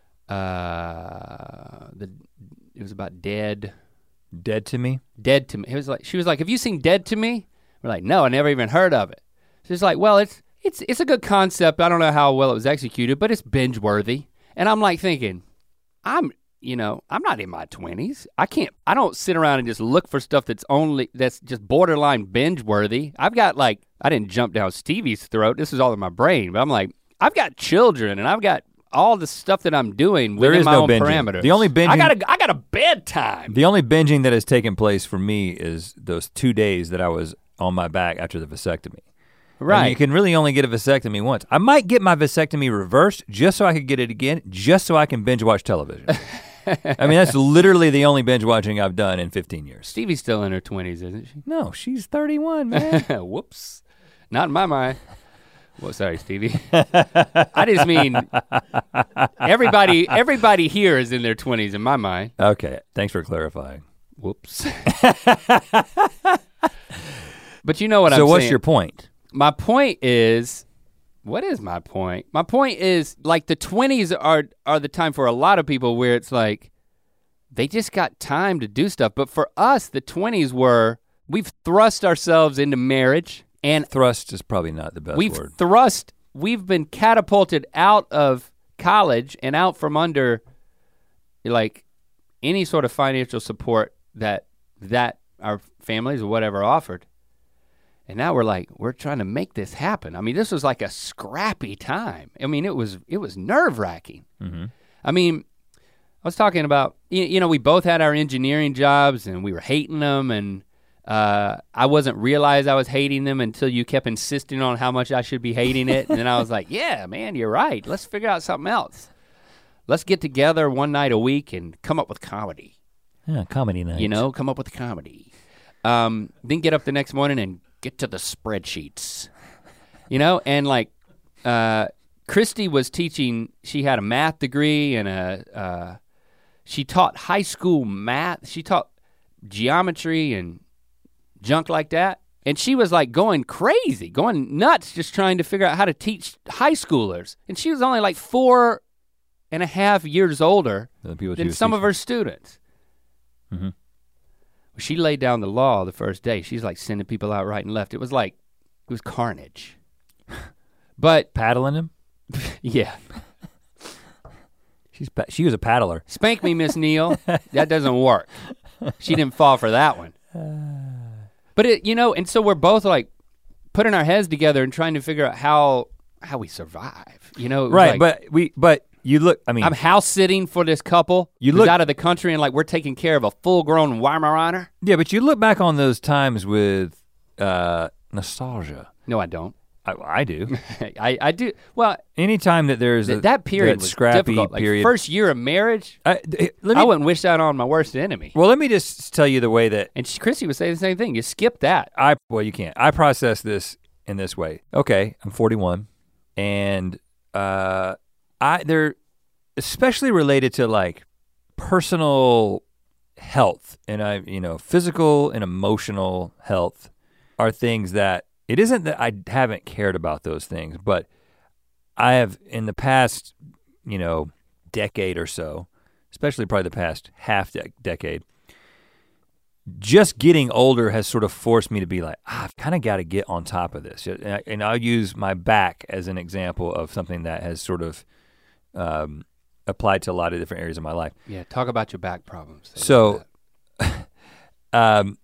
uh, the, it was about Dead. Dead to Me? Dead to Me. It was like, she was like, have you seen Dead to Me? We're like, no, I never even heard of it. She's like, well, it's, it's, it's a good concept. I don't know how well it was executed, but it's binge worthy. And I'm like thinking, I'm, you know, I'm not in my twenties. I can't, I don't sit around and just look for stuff that's only, that's just borderline binge worthy. I've got like, I didn't jump down Stevie's throat. This is all in my brain, but I'm like, I've got children and I've got all the stuff that I'm doing There within is my no own binging. parameters. The only binging- I got a, I got a bedtime. The only binging that has taken place for me is those two days that I was on my back after the vasectomy. Right. And you can really only get a vasectomy once. I might get my vasectomy reversed just so I could get it again, just so I can binge watch television. I mean, that's literally the only binge watching I've done in fifteen years. Stevie's still in her twenties, isn't she? No, she's thirty-one, man. Whoops. Not in my mind. Well, sorry, Stevie. I just mean everybody everybody here is in their twenties in my mind. Okay, thanks for clarifying. Whoops. But you know what so I'm saying. So what's your point? My point is, what is my point? My point is like the twenties are are the time for a lot of people where it's like they just got time to do stuff. But for us, the twenties were, we've thrust ourselves into marriage. And thrust is probably not the best we've word. thrust, we've been catapulted out of college and out from under like any sort of financial support that that our families or whatever offered. And now we're like, we're trying to make this happen. I mean, this was like a scrappy time. I mean, it was it was nerve-wracking. Mm-hmm. I mean, I was talking about, you, you know, we both had our engineering jobs and we were hating them, and uh, I wasn't realize I was hating them until you kept insisting on how much I should be hating it. And then I was like, yeah, man, you're right. Let's figure out something else. Let's get together one night a week and come up with comedy. Yeah, comedy night. You know, come up with comedy. Um, then get up the next morning and get to the spreadsheets. You know, and like uh, Christy was teaching, she had a math degree and a, uh, she taught high school math. She taught geometry and junk like that. And she was like going crazy, going nuts, just trying to figure out how to teach high schoolers. And she was only like four and a half years older the people than some teaching. of her students. Mm-hmm. She laid down the law the first day. She's like sending people out right and left. It was like, it was carnage. But paddling him? Yeah. She's she was a paddler. Spank me, Miss Neal. That doesn't work. She didn't fall for that one. But it, you know, and so we're both like putting our heads together and trying to figure out how how we survive. You know, right? Like, but we, but you look. I mean, I'm house sitting for this couple. You who's look out of the country, and like we're taking care of a full-grown Weimaraner. Yeah, but you look back on those times with uh, nostalgia. No, I don't. I, I do. I, I do. Well, anytime that there's th- a, that period that was scrappy difficult. Like period. First year of marriage, I, let me, I wouldn't wish that on my worst enemy. Well, let me just tell you the way that. And she, Chrissy would say the same thing. You skip that. I well, you can't. I process this in this way. Okay, I'm forty-one, and uh, I they're especially related to like personal health, and I you know physical and emotional health are things that. It isn't that I haven't cared about those things, but I have in the past, you know, decade or so, especially probably the past half de- decade, just getting older has sort of forced me to be like, ah, I've kind of got to get on top of this. And, I, and I'll use my back as an example of something that has sort of um, applied to a lot of different areas of my life. Yeah, talk about your back problems. So, um,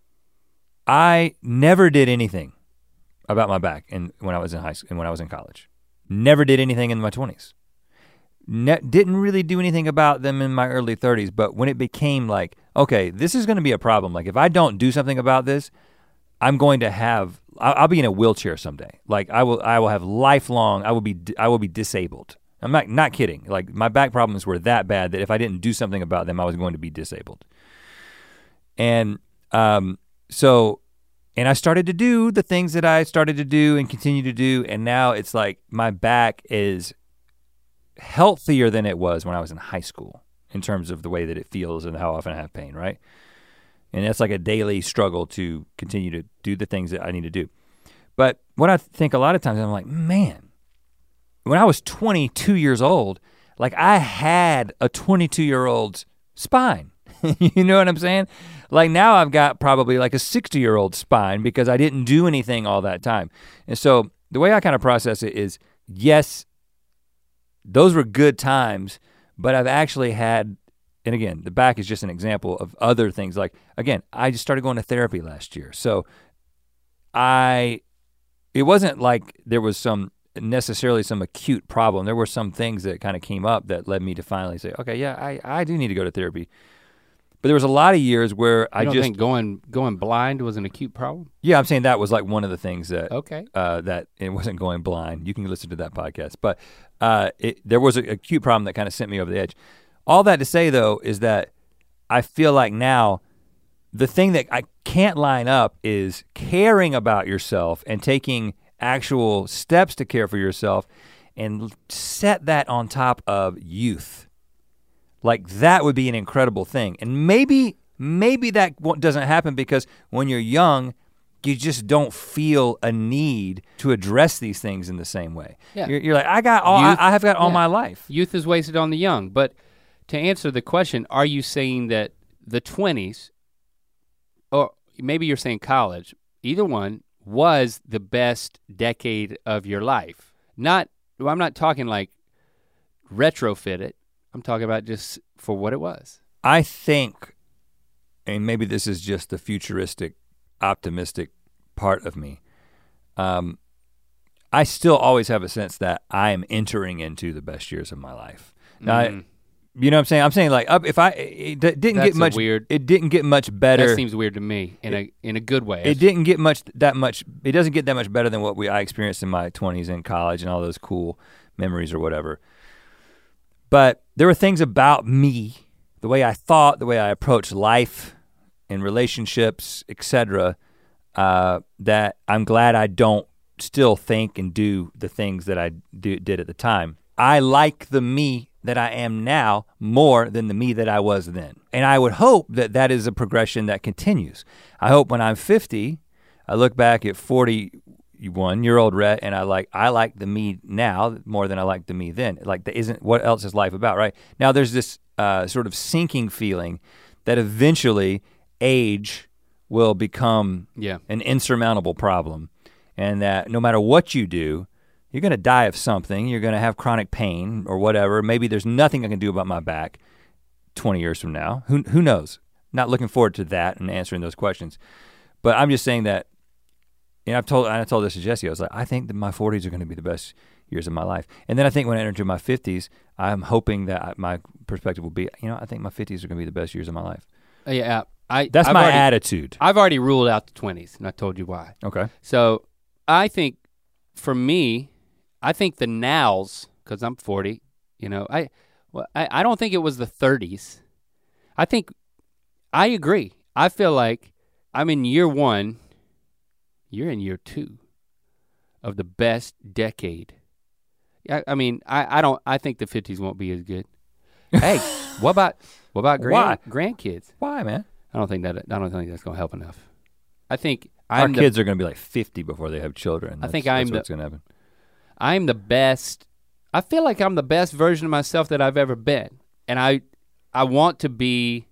I never did anything about my back and when I was in high school and when I was in college. Never did anything in my twenties. Ne- didn't really do anything about them in my early thirties, but when it became like, okay, this is gonna be a problem. Like if I don't do something about this, I'm going to have, I'll, I'll be in a wheelchair someday. Like I will, I will have lifelong, I will be, I will be disabled. I'm not, not kidding. Like my back problems were that bad that if I didn't do something about them, I was going to be disabled. And um, so, And I started to do the things that I started to do and continue to do, and now it's like my back is healthier than it was when I was in high school in terms of the way that it feels and how often I have pain, right? And that's like a daily struggle to continue to do the things that I need to do. But what I think a lot of times, I'm like, man, when I was twenty-two years old, like I had a twenty-two year old's spine. You know what I'm saying? Like now I've got probably like a sixty year old spine because I didn't do anything all that time. And so the way I kind of process it is, yes, those were good times, but I've actually had, and again, the back is just an example of other things. Like, again, I just started going to therapy last year. So I, it wasn't like there was some necessarily some acute problem. There were some things that kind of came up that led me to finally say, okay, yeah, I, I do need to go to therapy. But there was a lot of years where you I don't just think going going blind was an acute problem. Yeah, I'm saying that was like one of the things that okay uh, that it wasn't going blind. You can listen to that podcast, but uh, it, there was an acute problem that kind of sent me over the edge. All that to say though is that I feel like now the thing that I can't line up is caring about yourself and taking actual steps to care for yourself and set that on top of youth. Like that would be an incredible thing. And maybe, maybe that doesn't happen because when you're young, you just don't feel a need to address these things in the same way. Yeah. You're, you're like, I got all, Youth, I, I have got all yeah. my life. Youth is wasted on the young. But to answer the question, are you saying that the twenties, or maybe you're saying college, either one was the best decade of your life? Not, well, I'm not talking like retrofit it. I'm talking about just for what it was. I think, and maybe this is just the futuristic, optimistic part of me. Um, I still always have a sense that I am entering into the best years of my life. Now, Mm. I, you know what I'm saying? I'm saying like up if I it d- didn't That's get much a weird. it didn't get much better. That seems weird to me in a in a good way. It didn't get much that much. It doesn't get that much better than what we I experienced in my twenties in college and all those cool memories or whatever. But there were things about me, the way I thought, the way I approached life and relationships, et cetera, uh, that I'm glad I don't still think and do the things that I do, did at the time. I like the me that I am now more than the me that I was then. And I would hope that that is a progression that continues. I hope when I'm fifty, I look back at forty-one year old Rhett and I like, I like the me now more than I like the me then. Like that isn't, what else is life about, right? Now there's this uh, sort of sinking feeling that eventually age will become yeah. an insurmountable problem. And that no matter what you do, you're gonna die of something, you're gonna have chronic pain or whatever. Maybe there's nothing I can do about my back twenty years from now. Who, who knows? Not looking forward to that and answering those questions. But I'm just saying that, and I've told, I told this to Jesse, I was like, I think that my forties are gonna be the best years of my life. And then I think when I enter into my fifties, I'm hoping that I, my perspective will be, you know, I think my fifties are gonna be the best years of my life. Uh, yeah, I. That's I've my already, attitude. I've already ruled out the twenties, and I told you why. Okay. So I think, for me, I think the nows, because I'm forty, you know, I, well, I, I don't think it was the thirties. I think, I agree. I feel like I'm in year one, you're in year two of the best decade. I, I mean, I, I don't, I think the fifties won't be as good. Hey, what about, what about grand, grandkids? Why, man? I don't think that, I don't think that's gonna help enough. I think Our I'm the, kids are gonna be like fifty before they have children. That's, I think that's I'm the, what's gonna happen. I'm the best, I feel like I'm the best version of myself that I've ever been. And I I want to be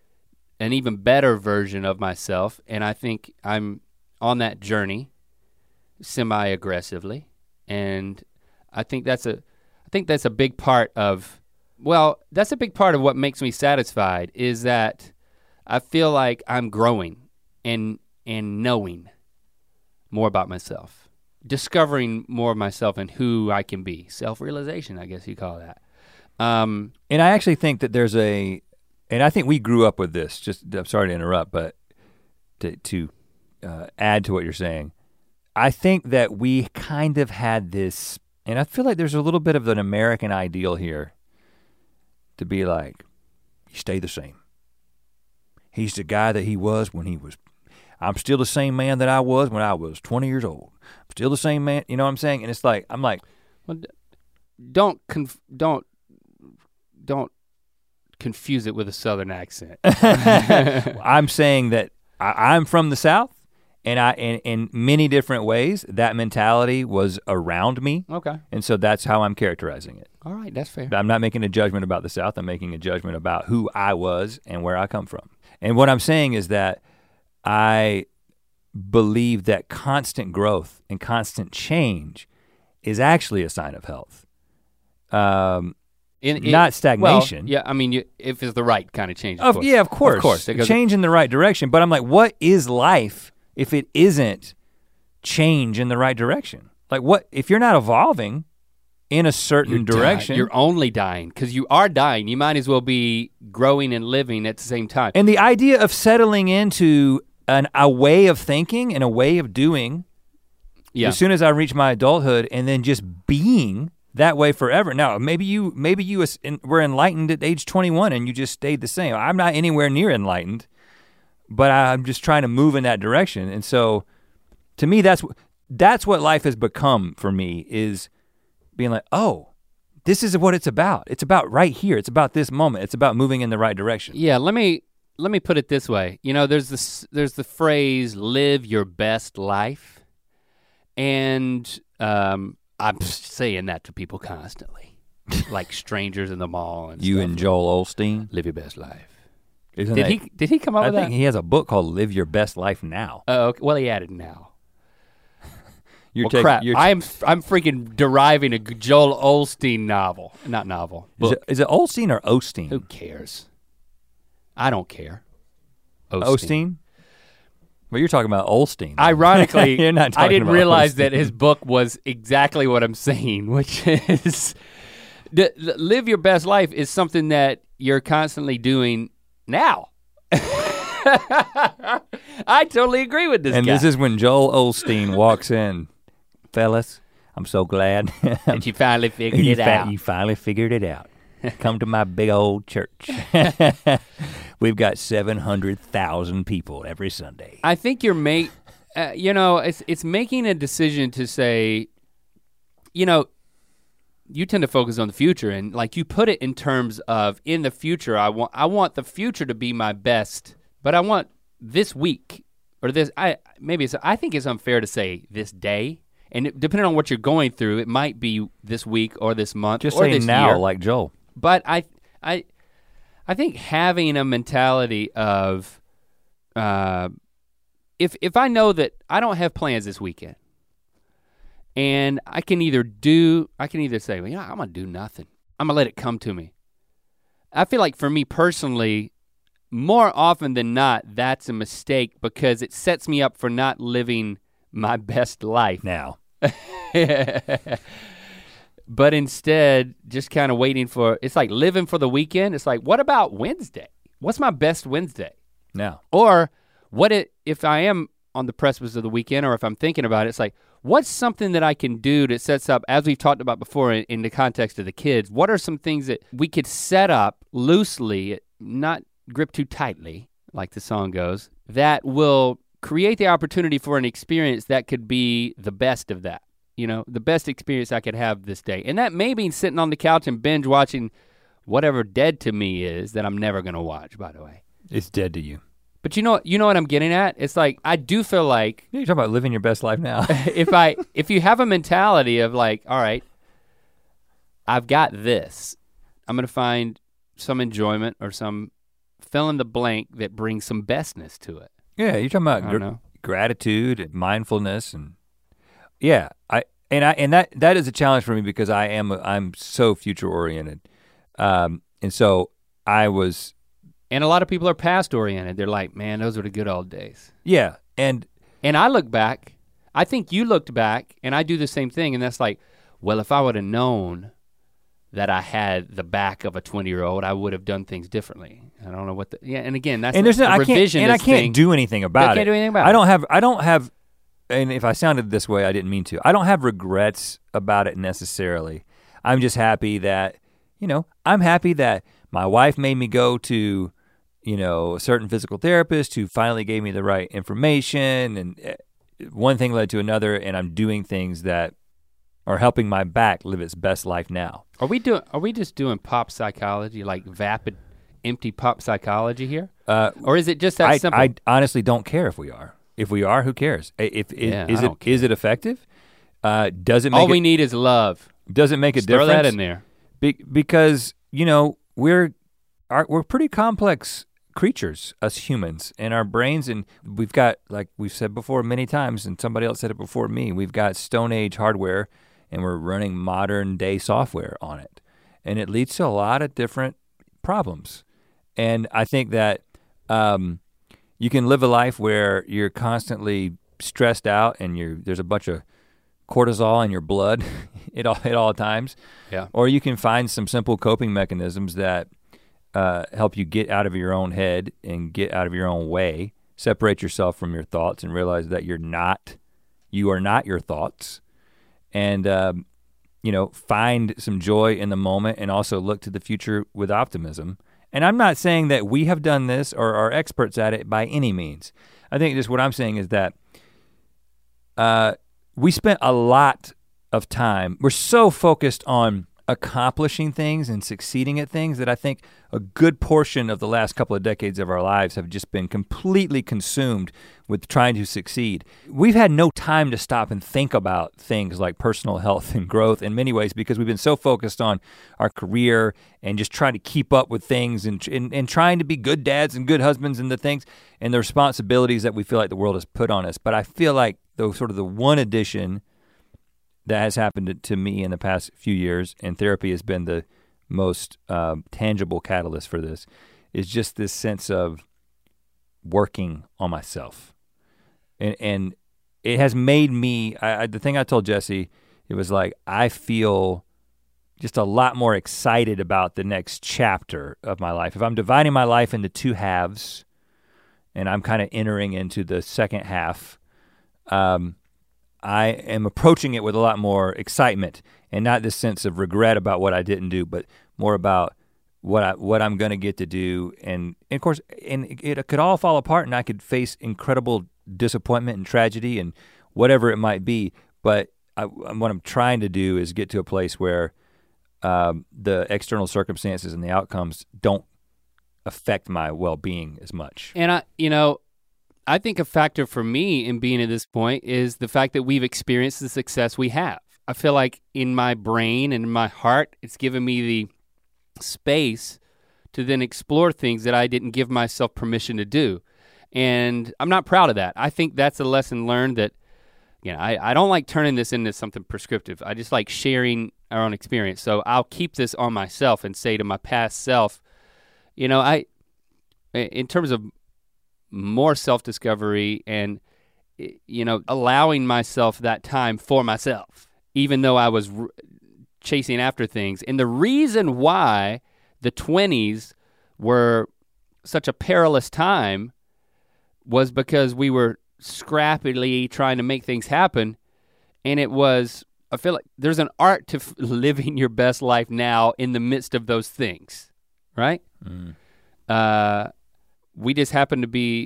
an even better version of myself. And I think I'm on that journey semi-aggressively. And I think that's a I think that's a big part of, well, that's a big part of what makes me satisfied is that I feel like I'm growing and and knowing more about myself. Discovering more of myself and who I can be. Self-realization, I guess you call that. Um, and I actually think that there's a, and I think we grew up with this, just, I'm sorry to interrupt, but to, to uh, add to what you're saying, I think that we kind of had this, and I feel like there's a little bit of an American ideal here to be like, you stay the same. He's the guy that he was when he was, I'm still the same man that I was when I was twenty years old. I'm still the same man, you know what I'm saying? And it's like, I'm like. Well, don't, conf- don't, don't confuse it with a Southern accent. I'm saying that I, I'm from the South, and I, in, in many different ways, that mentality was around me. Okay. And so that's how I'm characterizing it. All right, that's fair. I'm not making a judgment about the South, I'm making a judgment about who I was and where I come from. And what I'm saying is that I believe that constant growth and constant change is actually a sign of health. Um, in, in, not stagnation. Well, yeah, I mean, you, if it's the right kind of change. Of, of course. Yeah, of course. Of course. Change in the right direction. But I'm like, what is life if it isn't change in the right direction? Like what, if you're not evolving in a certain you're direction. Dying. You're only dying, because you are dying. You might as well be growing and living at the same time. And the idea of settling into an, a way of thinking and a way of doing, yeah. as soon as I reach my adulthood, and then just being that way forever. Now, maybe you maybe you were enlightened at age twenty-one and you just stayed the same. I'm not anywhere near enlightened, but I'm just trying to move in that direction. And so, to me, that's that's what life has become for me, is being like, oh, this is what it's about. It's about right here. It's about this moment. It's about moving in the right direction. Yeah, let me let me put it this way. You know, there's this there's the phrase live your best life. And um, I'm saying that to people constantly. Like strangers in the mall and You stuff. and Joel Osteen. Live your best life. Isn't Did that, he did he come up I with think that? he has a book called Live Your Best Life Now. Oh, okay. Well, he added now. You're well, taking, crap. you're I'm I'm freaking deriving a Joel Osteen novel. Not novel. Is Book. it, is it Osteen or Osteen? Who cares? I don't care. Osteen. Osteen? Well, you're talking about Olstein. Ironically, You're not I talking didn't about realize Osteen. that his book was exactly what I'm saying, which is the, the live your best life is something that you're constantly doing now. I totally agree with this And guy. this is when Joel Osteen walks in. Fellas, I'm so glad that you finally figured you it fa- out. You finally figured it out. Come to my big old church. We've got seven hundred thousand people every Sunday. I think you're make, uh, you know, it's it's making a decision to say, you know, you tend to focus on the future, and like you put it in terms of in the future, I want I want the future to be my best, but I want this week or this. I maybe it's I think it's unfair to say this day, and it, depending on what you're going through, it might be this week or this month Just or say this now, year. like Joel. But I I I think having a mentality of uh, if if I know that I don't have plans this weekend, and I can either do I can either say, well, you know, I'm gonna do nothing. I'm gonna let it come to me. I feel like for me personally, more often than not, that's a mistake because it sets me up for not living my best life. Now. But instead, just kind of waiting for, it's like living for the weekend. It's like, what about Wednesday? What's my best Wednesday? Now. Or what it, if I am on the precipice of the weekend or if I'm thinking about it, it's like, what's something that I can do that sets up, as we've talked about before in, in the context of the kids, what are some things that we could set up loosely, not grip too tightly, like the song goes, that will create the opportunity for an experience that could be the best of that. You know, the best experience I could have this day. And that may mean sitting on the couch and binge watching whatever Dead to Me is that I'm never gonna watch, by the way. It's dead to you. But you know you know what I'm getting at? It's like, I do feel like You're talking about living your best life now. if I if you have a mentality of like, all right, I've got this, I'm gonna find some enjoyment or some fill in the blank that brings some bestness to it. Yeah, you're talking about I gr- don't know. gratitude and mindfulness and yeah, I and I and that that is a challenge for me because I am a, I'm so future oriented, um, and so I was. And a lot of people are past oriented. They're like, man, those were the good old days. Yeah, and and I look back. I think you looked back, and I do the same thing. And that's like, well, if I would have known that I had the back of a twenty-year-old, I would have done things differently. I don't know what the yeah. And again, that's and there's the, no, the I can't revisionist and I can't thing. do anything about I it. can't do anything about I it. don't have. I don't have. And if I sounded this way, I didn't mean to. I don't have regrets about it necessarily. I'm just happy that, you know, I'm happy that my wife made me go to, you know, a certain physical therapist who finally gave me the right information, and one thing led to another, and I'm doing things that are helping my back live its best life now. Are we doing? Are we just doing pop psychology, like vapid, empty pop psychology here, Uh, or is it just that I, simple? I honestly don't care if we are. If we are, who cares? If, if Yeah, is I it don't care. is it effective? Uh, does it make All we it, need is love. does it make a Just throw difference? that in there. Be, because you know we're our, we're pretty complex creatures, us humans, and our brains, and we've got, like we've said before many times, and somebody else said it before me, we've got Stone Age hardware, and we're running modern day software on it, and it leads to a lot of different problems. And I think that um, you can live a life where you're constantly stressed out, and you're there's a bunch of cortisol in your blood at all at all times. Yeah. Or you can find some simple coping mechanisms that uh, help you get out of your own head and get out of your own way, separate yourself from your thoughts and realize that you're not, you are not your thoughts. And, um, you know, find some joy in the moment and also look to the future with optimism. And I'm not saying that we have done this or are experts at it by any means. I think just what I'm saying is that uh, we spent a lot of time, we're so focused on accomplishing things and succeeding at things that I think a good portion of the last couple of decades of our lives have just been completely consumed with trying to succeed. We've had no time to stop and think about things like personal health and growth in many ways because we've been so focused on our career and just trying to keep up with things and, and, and trying to be good dads and good husbands and the things and the responsibilities that we feel like the world has put on us. But I feel like the sort of the one addition that has happened to, to me in the past few years, and therapy has been the most um, tangible catalyst for this, is just this sense of working on myself. And, and it has made me, I, I, the thing I told Jesse, it was like, I feel just a lot more excited about the next chapter of my life. If I'm dividing my life into two halves, and I'm kind of entering into the second half, um, I am approaching it with a lot more excitement and not this sense of regret about what I didn't do, but more about what I what I'm gonna get to do. And, and of course, and it, it could all fall apart and I could face incredible disappointment and tragedy and whatever it might be. But I, what I'm trying to do is get to a place where um, the external circumstances and the outcomes don't affect my well-being as much. And I, you know, I think a factor for me in being at this point is the fact that we've experienced the success we have. I feel like in my brain and in my heart, it's given me the space to then explore things that I didn't give myself permission to do. And I'm not proud of that. I think that's a lesson learned that, you know, I, I don't like turning this into something prescriptive. I just like sharing our own experience. So I'll keep this on myself and say to my past self, you know, I, in terms of more self-discovery and, you know, allowing myself that time for myself, even though I was r- chasing after things. And the reason why the twenties were such a perilous time was because we were scrappily trying to make things happen. And it was, I feel like there's an art to f- living your best life now in the midst of those things, right? Mm. Uh, we just happen to be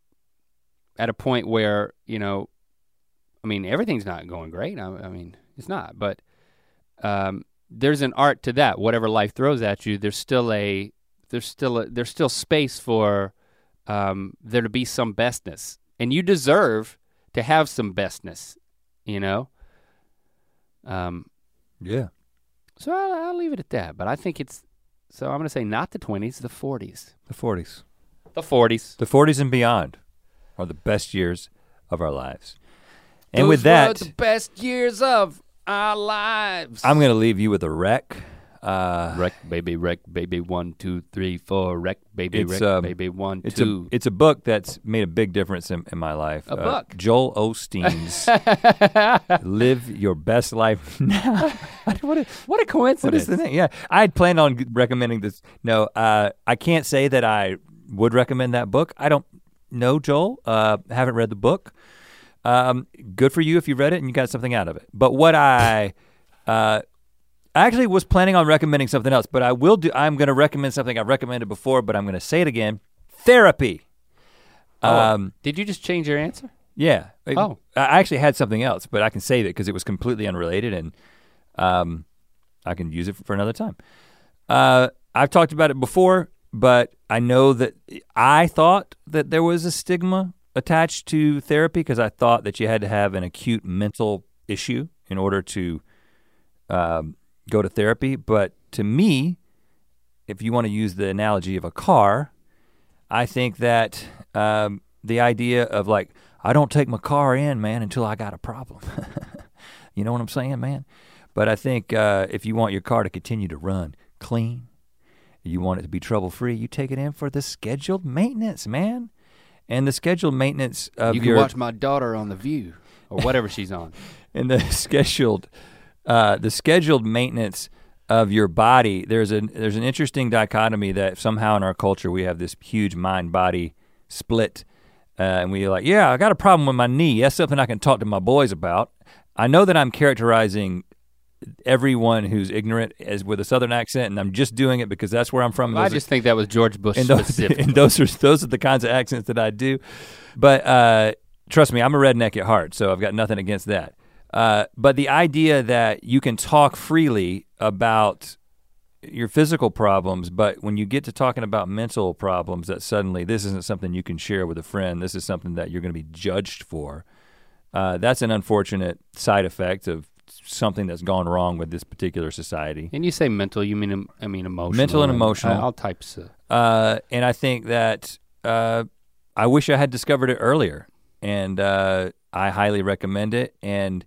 at a point where, you know, I mean, everything's not going great. I, I mean, it's not, but um, there's an art to that. Whatever life throws at you, there's still a, there's still a, there's still space for um, there to be some bestness, and you deserve to have some bestness, you know? Um, yeah. So I'll, I'll leave it at that, but I think it's, so I'm gonna say not the twenties, the forties. The forties. The forties. The forties and beyond are the best years of our lives. And Those with that, were the best years of our lives. I'm gonna leave you with a wreck. Uh, wreck, baby, wreck, baby, one, two, three, four, wreck, baby, wreck, um, baby, one, it's two. A, it's a book that's made a big difference in, in my life. A uh, book? Joel Osteen's Live Your Best Life Now. what, a, what a coincidence. What is the name? Yeah, I had planned on recommending this. No, uh, I can't say that I would recommend that book. I don't know Joel, uh, haven't read the book. Um, good for you if you read it and you got something out of it. But what I, uh, I actually was planning on recommending something else, but I will do, I'm gonna recommend something I've recommended before, but I'm gonna say it again, therapy. Oh, um, did you just change your answer? Yeah. Oh. I actually had something else, but I can save it because it was completely unrelated and um, I can use it for another time. Uh, I've talked about it before, but I know that I thought that there was a stigma attached to therapy because I thought that you had to have an acute mental issue in order to um, go to therapy. But to me, if you want to use the analogy of a car, I think that um, the idea of like, I don't take my car in, man, until I got a problem. You know what I'm saying, man? But I think uh, if you want your car to continue to run clean, you want it to be trouble-free, you take it in for the scheduled maintenance, man. And the scheduled maintenance of you your- can watch my daughter on The View, or whatever she's on. And the scheduled, uh, the scheduled maintenance of your body, there's an, there's an interesting dichotomy that somehow in our culture we have this huge mind-body split. Uh, and we're like, yeah, I got a problem with my knee. That's something I can talk to my boys about. I know that I'm characterizing everyone who's ignorant as with a Southern accent, and I'm just doing it because that's where I'm from. I just are, think that was George Bush and those, specific. And those are those are the kinds of accents that I do. But uh, trust me, I'm a redneck at heart, so I've got nothing against that. Uh, but the idea that you can talk freely about your physical problems, but when you get to talking about mental problems, that suddenly this isn't something you can share with a friend, this is something that you're gonna be judged for. Uh, that's an unfortunate side effect of something that's gone wrong with this particular society. And you say mental, you mean, I mean emotional. Mental and emotional. All types of. Uh, and I think that uh, I wish I had discovered it earlier, and uh, I highly recommend it. And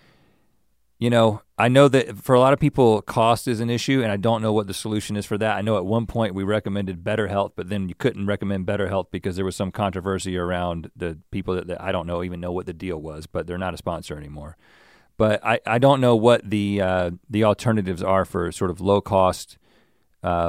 you know, I know that for a lot of people, cost is an issue, and I don't know what the solution is for that. I know at one point we recommended BetterHelp, but then you couldn't recommend BetterHelp because there was some controversy around the people that, that I don't know even know what the deal was, but they're not a sponsor anymore. But I, I don't know what the uh, the alternatives are for sort of low cost, uh,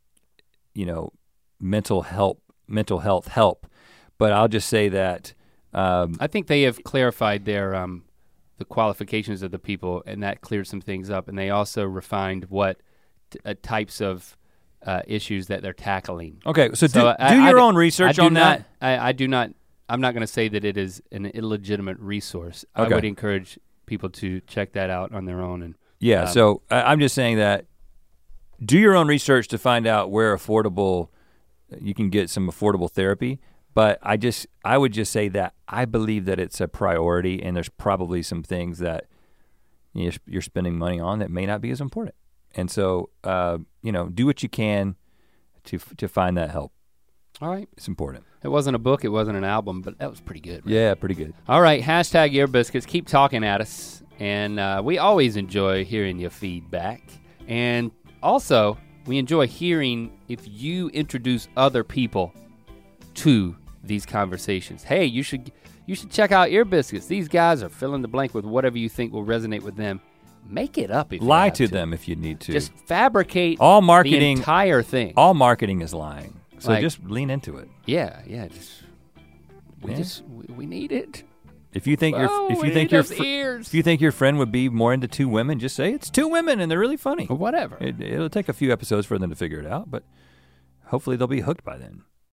you know, mental help, mental health help. But I'll just say that um, I think they have clarified their um, the qualifications of the people, and that cleared some things up. And they also refined what t- uh, types of uh, issues that they're tackling. Okay, so, so do, I, do your I, own research I do on not, that. I, I do not. I'm not going to say that it is an illegitimate resource. Okay. I would encourage people to check that out on their own. And yeah, um, so I, I'm just saying that do your own research to find out where affordable you can get some affordable therapy. But I just, I would just say that I believe that it's a priority, and there's probably some things that you're, you're spending money on that may not be as important. And so, uh, you know, do what you can to to find that help. All right. It's important. It wasn't a book, it wasn't an album, but that was pretty good. Right? Yeah, pretty good. All right, hashtag Ear Biscuits, keep talking at us. And uh, we always enjoy hearing your feedback. And also, we enjoy hearing if you introduce other people to these conversations. Hey, you should you should check out Ear Biscuits. These guys are fill in the blank with whatever you think will resonate with them. Make it up if you Lie have to to them if you need to. Just fabricate all marketing, the entire thing. All marketing is lying. So Like- just lean into it. Yeah, yeah, just we Yeah. just we, we need it. If you think Oh, your if we you think need your those fr- ears. if you think your friend would be more into two women, just say it's two women and they're really funny. Or whatever. It, it'll take a few episodes for them to figure it out, but hopefully they'll be hooked by then.